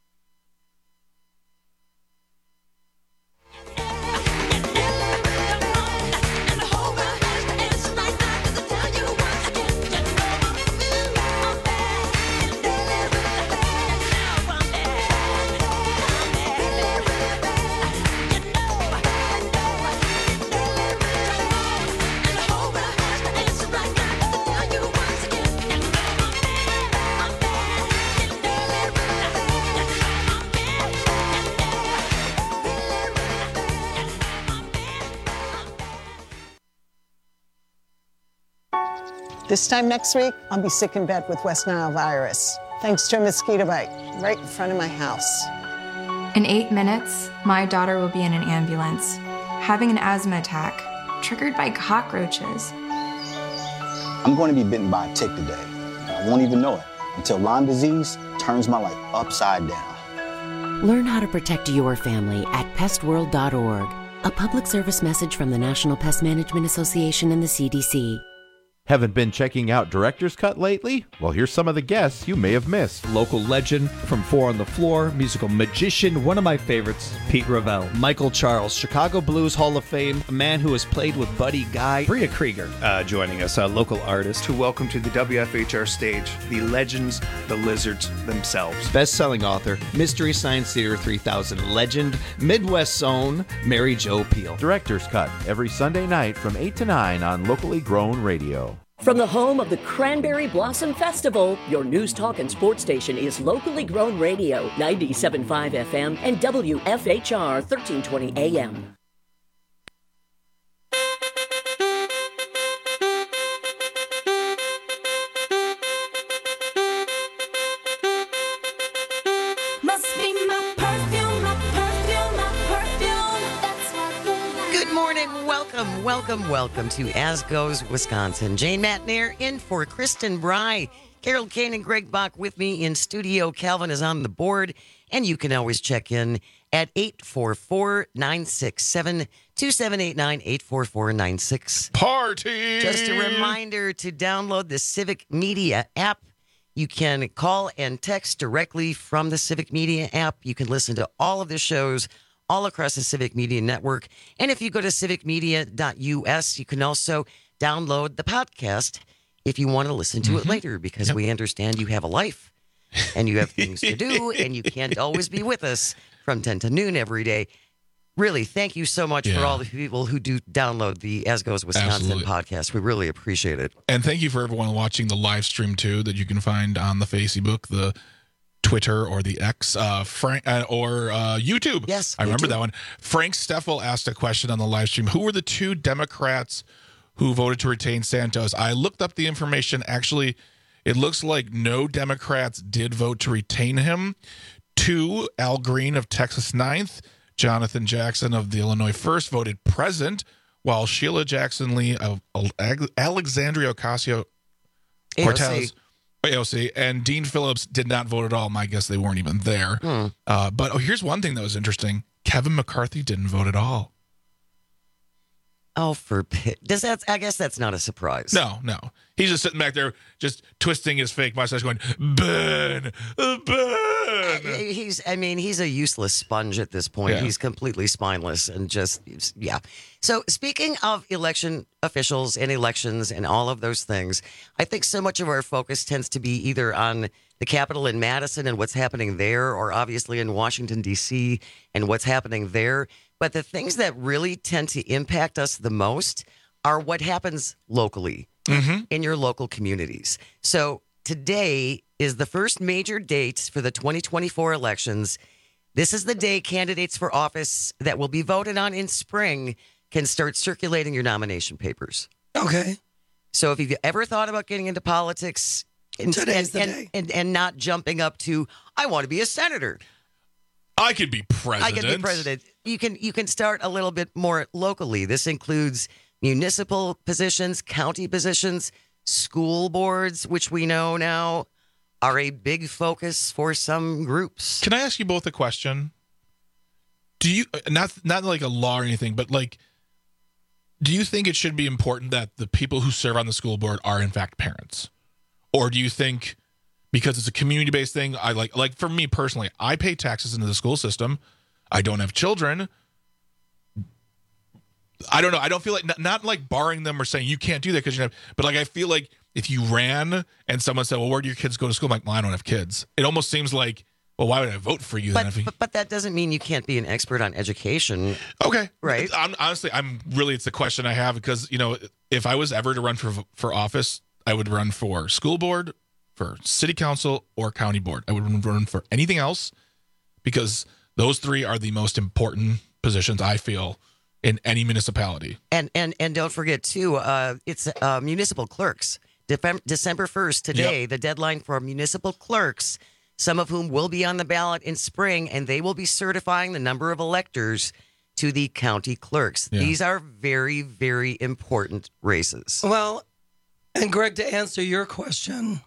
This time next week, I'll be sick in bed with West Nile virus, thanks to a mosquito bite right in front of my house. In eight minutes, my daughter will be in an ambulance, having an asthma attack triggered by cockroaches. I'm going to be bitten by a tick today. I won't even know it until Lyme disease turns my life upside down. Learn how to protect your family at pest world dot org. A public service message from the National Pest Management Association and the C D C. Haven't been checking out Director's Cut lately? Well, here's some of the guests you may have missed. Local legend from Four on the Floor, musical magician, one of my favorites, Pete Ravel. Michael Charles, Chicago Blues Hall of Fame, a man who has played with Buddy Guy. Bria Krieger uh, joining us, a local artist. To welcome to the W F H R stage, the legends, the lizards themselves. Best-selling author, Mystery Science Theater three thousand legend, Midwest's own Mary Jo Peel. Director's Cut, every Sunday night from eight to nine on Locally Grown Radio. From the home of the Cranberry Blossom Festival, your news, talk, and sports station is Locally Grown Radio, ninety-seven point five F M and W F H R thirteen twenty A M. Must be my perfume, my perfume, my perfume. That's what Good morning. Welcome, welcome, welcome to As Goes Wisconsin. Jane Matnair in for Kristen Bry. Carol Kane and Greg Bach with me in studio. Calvin is on the board, and you can always check in at eight four four, nine six seven, two seven eight nine, eight four four nine six. Party! Just a reminder to download the Civic Media app. You can call and text directly from the Civic Media app. You can listen to all of the shows all across the Civic Media network. And if you go to civic media dot U S, you can also download the podcast if you want to listen to Mm-hmm. it later, because yep. we understand you have a life and you have things to do and you can't always be with us from ten to noon every day. Really, thank you so much Yeah. for all the people who do download the As Goes Wisconsin Absolutely. podcast. We really appreciate it. And thank you for everyone watching the live stream too, that you can find on the Facebook, the Twitter, or the X, uh, Frank, uh, or uh, YouTube. Yes, I remember YouTube. that one. Frank Steffel asked a question on the live stream. Who were the two Democrats who voted to retain Santos? I looked up the information. Actually, it looks like no Democrats did vote to retain him. Two, Al Green of Texas ninth, Jonathan Jackson of the Illinois first voted present, while Sheila Jackson Lee of Alexandria Ocasio-Cortez, A O C, and Dean Phillips did not vote at all. My guess they weren't even there. Hmm. Uh, but oh, here's one thing that was interesting. Kevin McCarthy didn't vote at all. Oh, for pit. Does that? I guess that's not a surprise. No, no. He's just sitting back there, just twisting his fake mustache, going, "Ben, Ben." He's. I mean, he's a useless sponge at this point. Yeah. He's completely spineless and just, yeah. So, speaking of election officials and elections and all of those things, I think so much of our focus tends to be either on the Capitol in Madison and what's happening there, or obviously in Washington, D C and what's happening there. But the things that really tend to impact us the most are what happens locally in your local communities. So today is the first major date for the twenty twenty-four elections. This is the day candidates for office that will be voted on in spring can start circulating your nomination papers. Okay. So if you've ever thought about getting into politics and, Today's the and, day. and, and not jumping up to, I want to be a senator. I could be president. I can be president. You can you can start a little bit more locally. This includes municipal positions, county positions, school boards, which we know now are a big focus for some groups. Can I ask you both a question? Do you not not like a law or anything, but like, do you think it should be important that the people who serve on the school board are in fact parents, or do you think, because it's a community-based thing, I like like for me personally, I pay taxes into the school system. I don't have children. I don't know. I don't feel like not, not like barring them or saying you can't do that because you have, but like I feel like if you ran and someone said, "Well, where do your kids go to school?" I'm like, "Well, I don't have kids." It almost seems like, well, why would I vote for you But, then? If you, but but that doesn't mean you can't be an expert on education. okay, Right. I'm, honestly, I'm really it's the question I have because you know if I was ever to run for for office, I would run for school board, for city council, or county board. I would run for anything else because those three are the most important positions I feel in any municipality. And and and don't forget too, uh, it's uh, municipal clerks. Def- December first today, Yep. the deadline for municipal clerks, some of whom will be on the ballot in spring, and they will be certifying the number of electors to the county clerks. Yeah. These are very, very important races. Well, and Greg, to answer your question,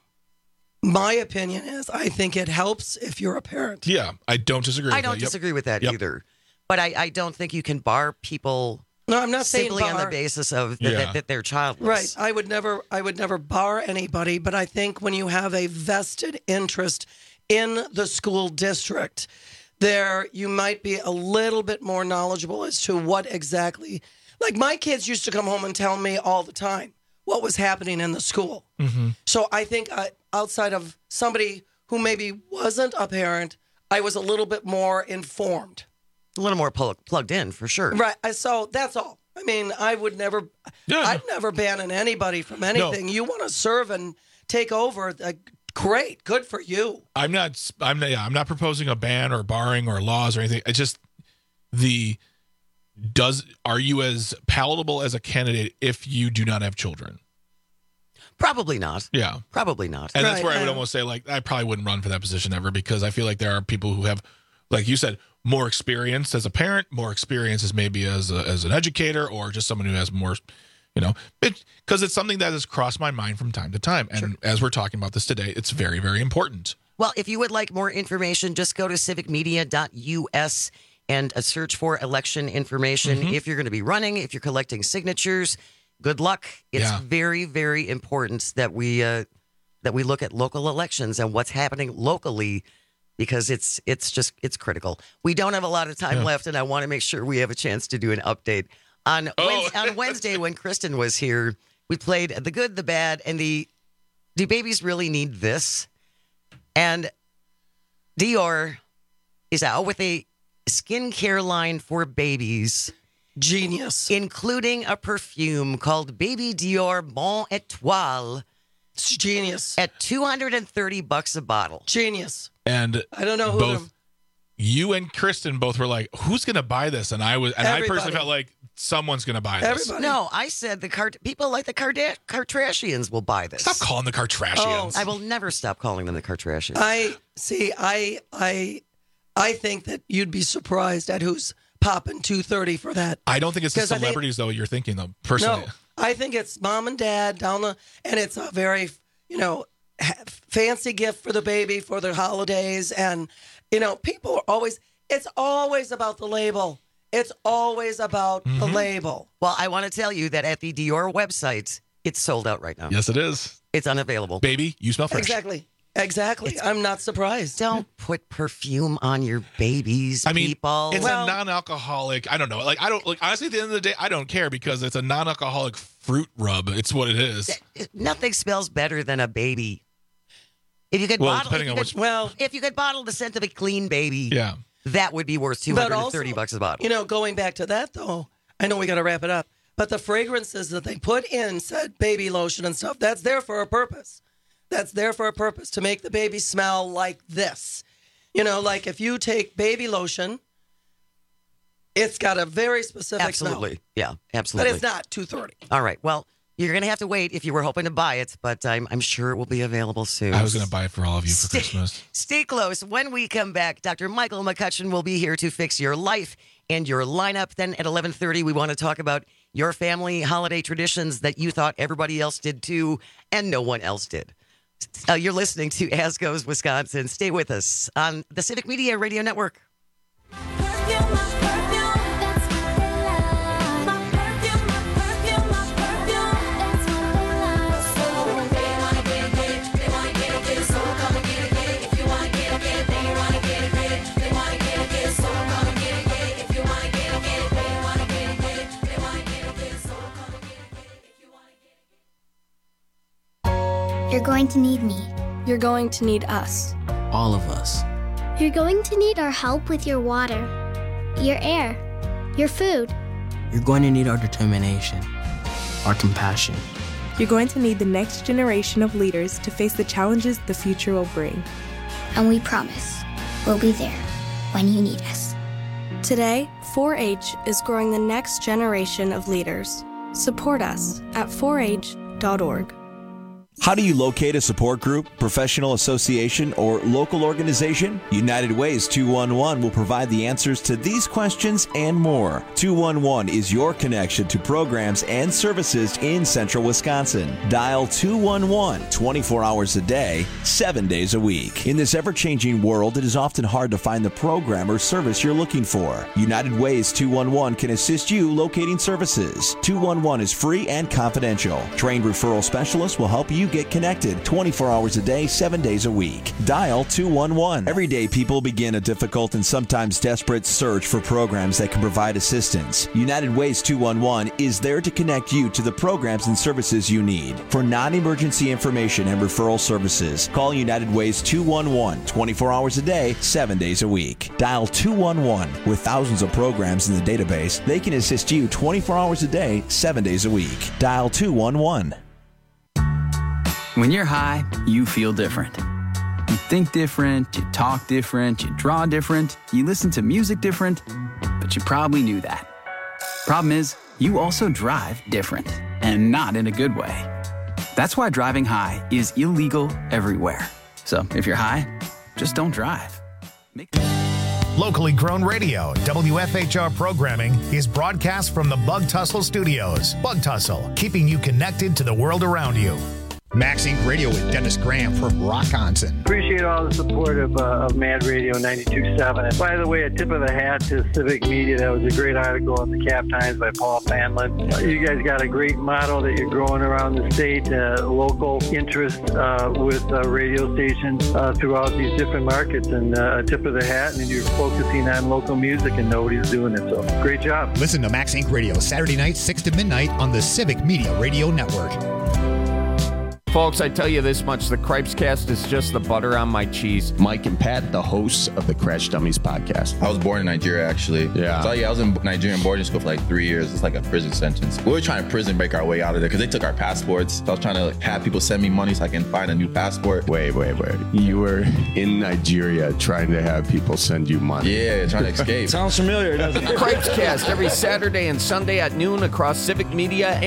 my opinion is I think it helps if you're a parent. Yeah, I don't disagree. I with don't that. Yep. disagree with that Yep. either. But I, I don't think you can bar people No, I'm not saying simply on the bar. basis of th- Yeah. that, that they're childless. Right. I would never I would never bar anybody, but I think when you have a vested interest in the school district, there you might be a little bit more knowledgeable as to what exactly, like my kids used to come home and tell me all the time what was happening in the school. Mm-hmm. So I think uh, outside of somebody who maybe wasn't a parent, I was a little bit more informed. A little more plug- plugged in, for sure. Right. I- So that's all. I mean, I would never, Yeah. I'd never ban anybody from anything. You want to serve and take over, uh, great, good for you. I'm not. I'm not. Yeah, I'm not proposing a ban or barring or laws or anything. It's just the does. Are you as palatable as a candidate if you do not have children? Probably not. Yeah, Probably not. and that's Right, where I would yeah. almost say like I probably wouldn't run for that position ever because I feel like there are people who have, like you said, more experience as a parent, more experience as maybe as a, as an educator, or just someone who has more, you know, because it's something that has crossed my mind from time to time. And as we're talking about this today, it's very, very important. Well, if you would like more information, just go to civic media dot U S and uh, search for election information. Mhm. If you're going to be running, if you're collecting signatures, good luck. It's Yeah. very, very important that we uh, that we look at local elections and what's happening locally, because it's it's just it's critical. We don't have a lot of time Yeah. left, and I want to make sure we have a chance to do an update on Oh. Wednes- on Wednesday when Kristen was here. We played the good, the bad, and the do babies really need this? And Dior is out with a skincare line for babies. Genius. Including a perfume called Baby Dior Bon Etoile. It's genius. At two hundred thirty bucks a bottle. Genius. And I don't know who both them- you and Kristen both were like, "Who's going to buy this?" And I was, and I personally Everybody. felt like someone's going to buy this. No, I said the Cart- people like the Karda- Kardashians will buy this. Stop calling the Kardashians. I will never stop calling them the Kardashians. I see. I I I think that you'd be surprised at who's popping two thirty for that. I don't think it's the 'Cause I think- celebrities though. You're thinking though, personally. No, I think it's mom and dad down the, and it's a very, you know, ha- fancy gift for the baby for the holidays, and you know, people are always. It's always about the label. It's always about the Mhm. label. Well, I want to tell you that at the Dior website, it's sold out right now. Yes, it is. It's unavailable. Baby, you smell fresh. Exactly. Exactly. I'm not surprised. Don't put perfume on your babies, I mean, people. it's a non-alcoholic. I don't know. Like I don't like honestly. At the end of the day, I don't care because it's a non-alcoholic fruit rub. It's what it is. Nothing smells better than a baby. If you could Well, bottle, if depending you on could, which- well, if you could bottle the scent of a clean baby, Yeah. that would be worth two But hundred also, thirty bucks a bottle. You know, going back to that though, I know we got to wrap it up. But the fragrances that they put in said baby lotion and stuff, that's there for a purpose. That's there for a purpose to make the baby smell like this. You know, like if you take baby lotion, it's got a very specific Absolutely. smell. Yeah, absolutely. But it's not two thirty. All right. Well, you're going to have to wait if you were hoping to buy it, but I'm, I'm sure it will be available soon. I was going to buy it for all of you for Stay- Christmas. Stay close. When we come back, Doctor Michael McCutcheon will be here to fix your life and your lineup. Then at eleven thirty, we want to talk about your family holiday traditions that you thought everybody else did too, and no one else did. Uh, you're listening to As Goes Wisconsin. Stay with us on the Civic Media Radio Network. You're going to need me. You're going to need us. All of us. You're going to need our help with your water, your air, your food. You're going to need our determination, our compassion. You're going to need the next generation of leaders to face the challenges the future will bring. And we promise we'll be there when you need us. Today, four H is growing the next generation of leaders. Support us at four H dot org. How do you locate a support group, professional association, or local organization? United Ways two one one will provide the answers to these questions and more. two one one is your connection to programs and services in central Wisconsin. Dial two one one twenty-four hours a day, seven days a week. In this ever-changing world, it is often hard to find the program or service you're looking for. United Ways two one one can assist you locating services. two one one is free and confidential. Trained referral specialists will help you get connected twenty-four hours a day, seven days a week. Dial two one one. Every day, people begin a difficult and sometimes desperate search for programs that can provide assistance. United Ways two one one is there to connect you to the programs and services you need. For non-emergency information and referral services, call United Ways two one one twenty-four hours a day, seven days a week. Dial two one one. With thousands of programs in the database, they can assist you twenty-four hours a day, seven days a week. Dial two one one. When you're high, you feel different. You think different, you talk different, you draw different, you listen to music different, but you probably knew that. Problem is, you also drive different, and not in a good way. That's why driving high is illegal everywhere. So if you're high, just don't drive. Make- Locally grown radio, W F H R programming is broadcast from the Bug Tussle Studios. Bug Tussle, keeping you connected to the world around you. Max Inc Radio with Dennis Graham from Rockonson. Appreciate all the support of, uh, of Mad Radio ninety-two point seven. And by the way, a tip of the hat to Civic Media. That was a great article in the Cap Times by Paul Fanlin. Uh, you guys got a great model that you're growing around the state, uh, local interest uh, with uh, radio stations uh, throughout these different markets. And uh, a tip of the hat, and you're focusing on local music, and nobody's doing it. So great job. Listen to Max Inc Radio Saturday night, six to midnight on the Civic Media Radio Network. Folks, I tell you this much, the Cripes Cast is just the butter on my cheese. Mike and Pat, the hosts of the Crash Dummies podcast. I was born in Nigeria, actually. Yeah. So, yeah, I was in Nigerian boarding school for like three years. It's like a prison sentence. We were trying to prison break our way out of there because they took our passports. So I was trying to like, have people send me money so I can find a new passport. Wait, wait, wait. You were in Nigeria trying to have people send you money. Yeah, trying to escape. Sounds familiar, doesn't it? Cripes Cast every Saturday and Sunday at noon across Civic Media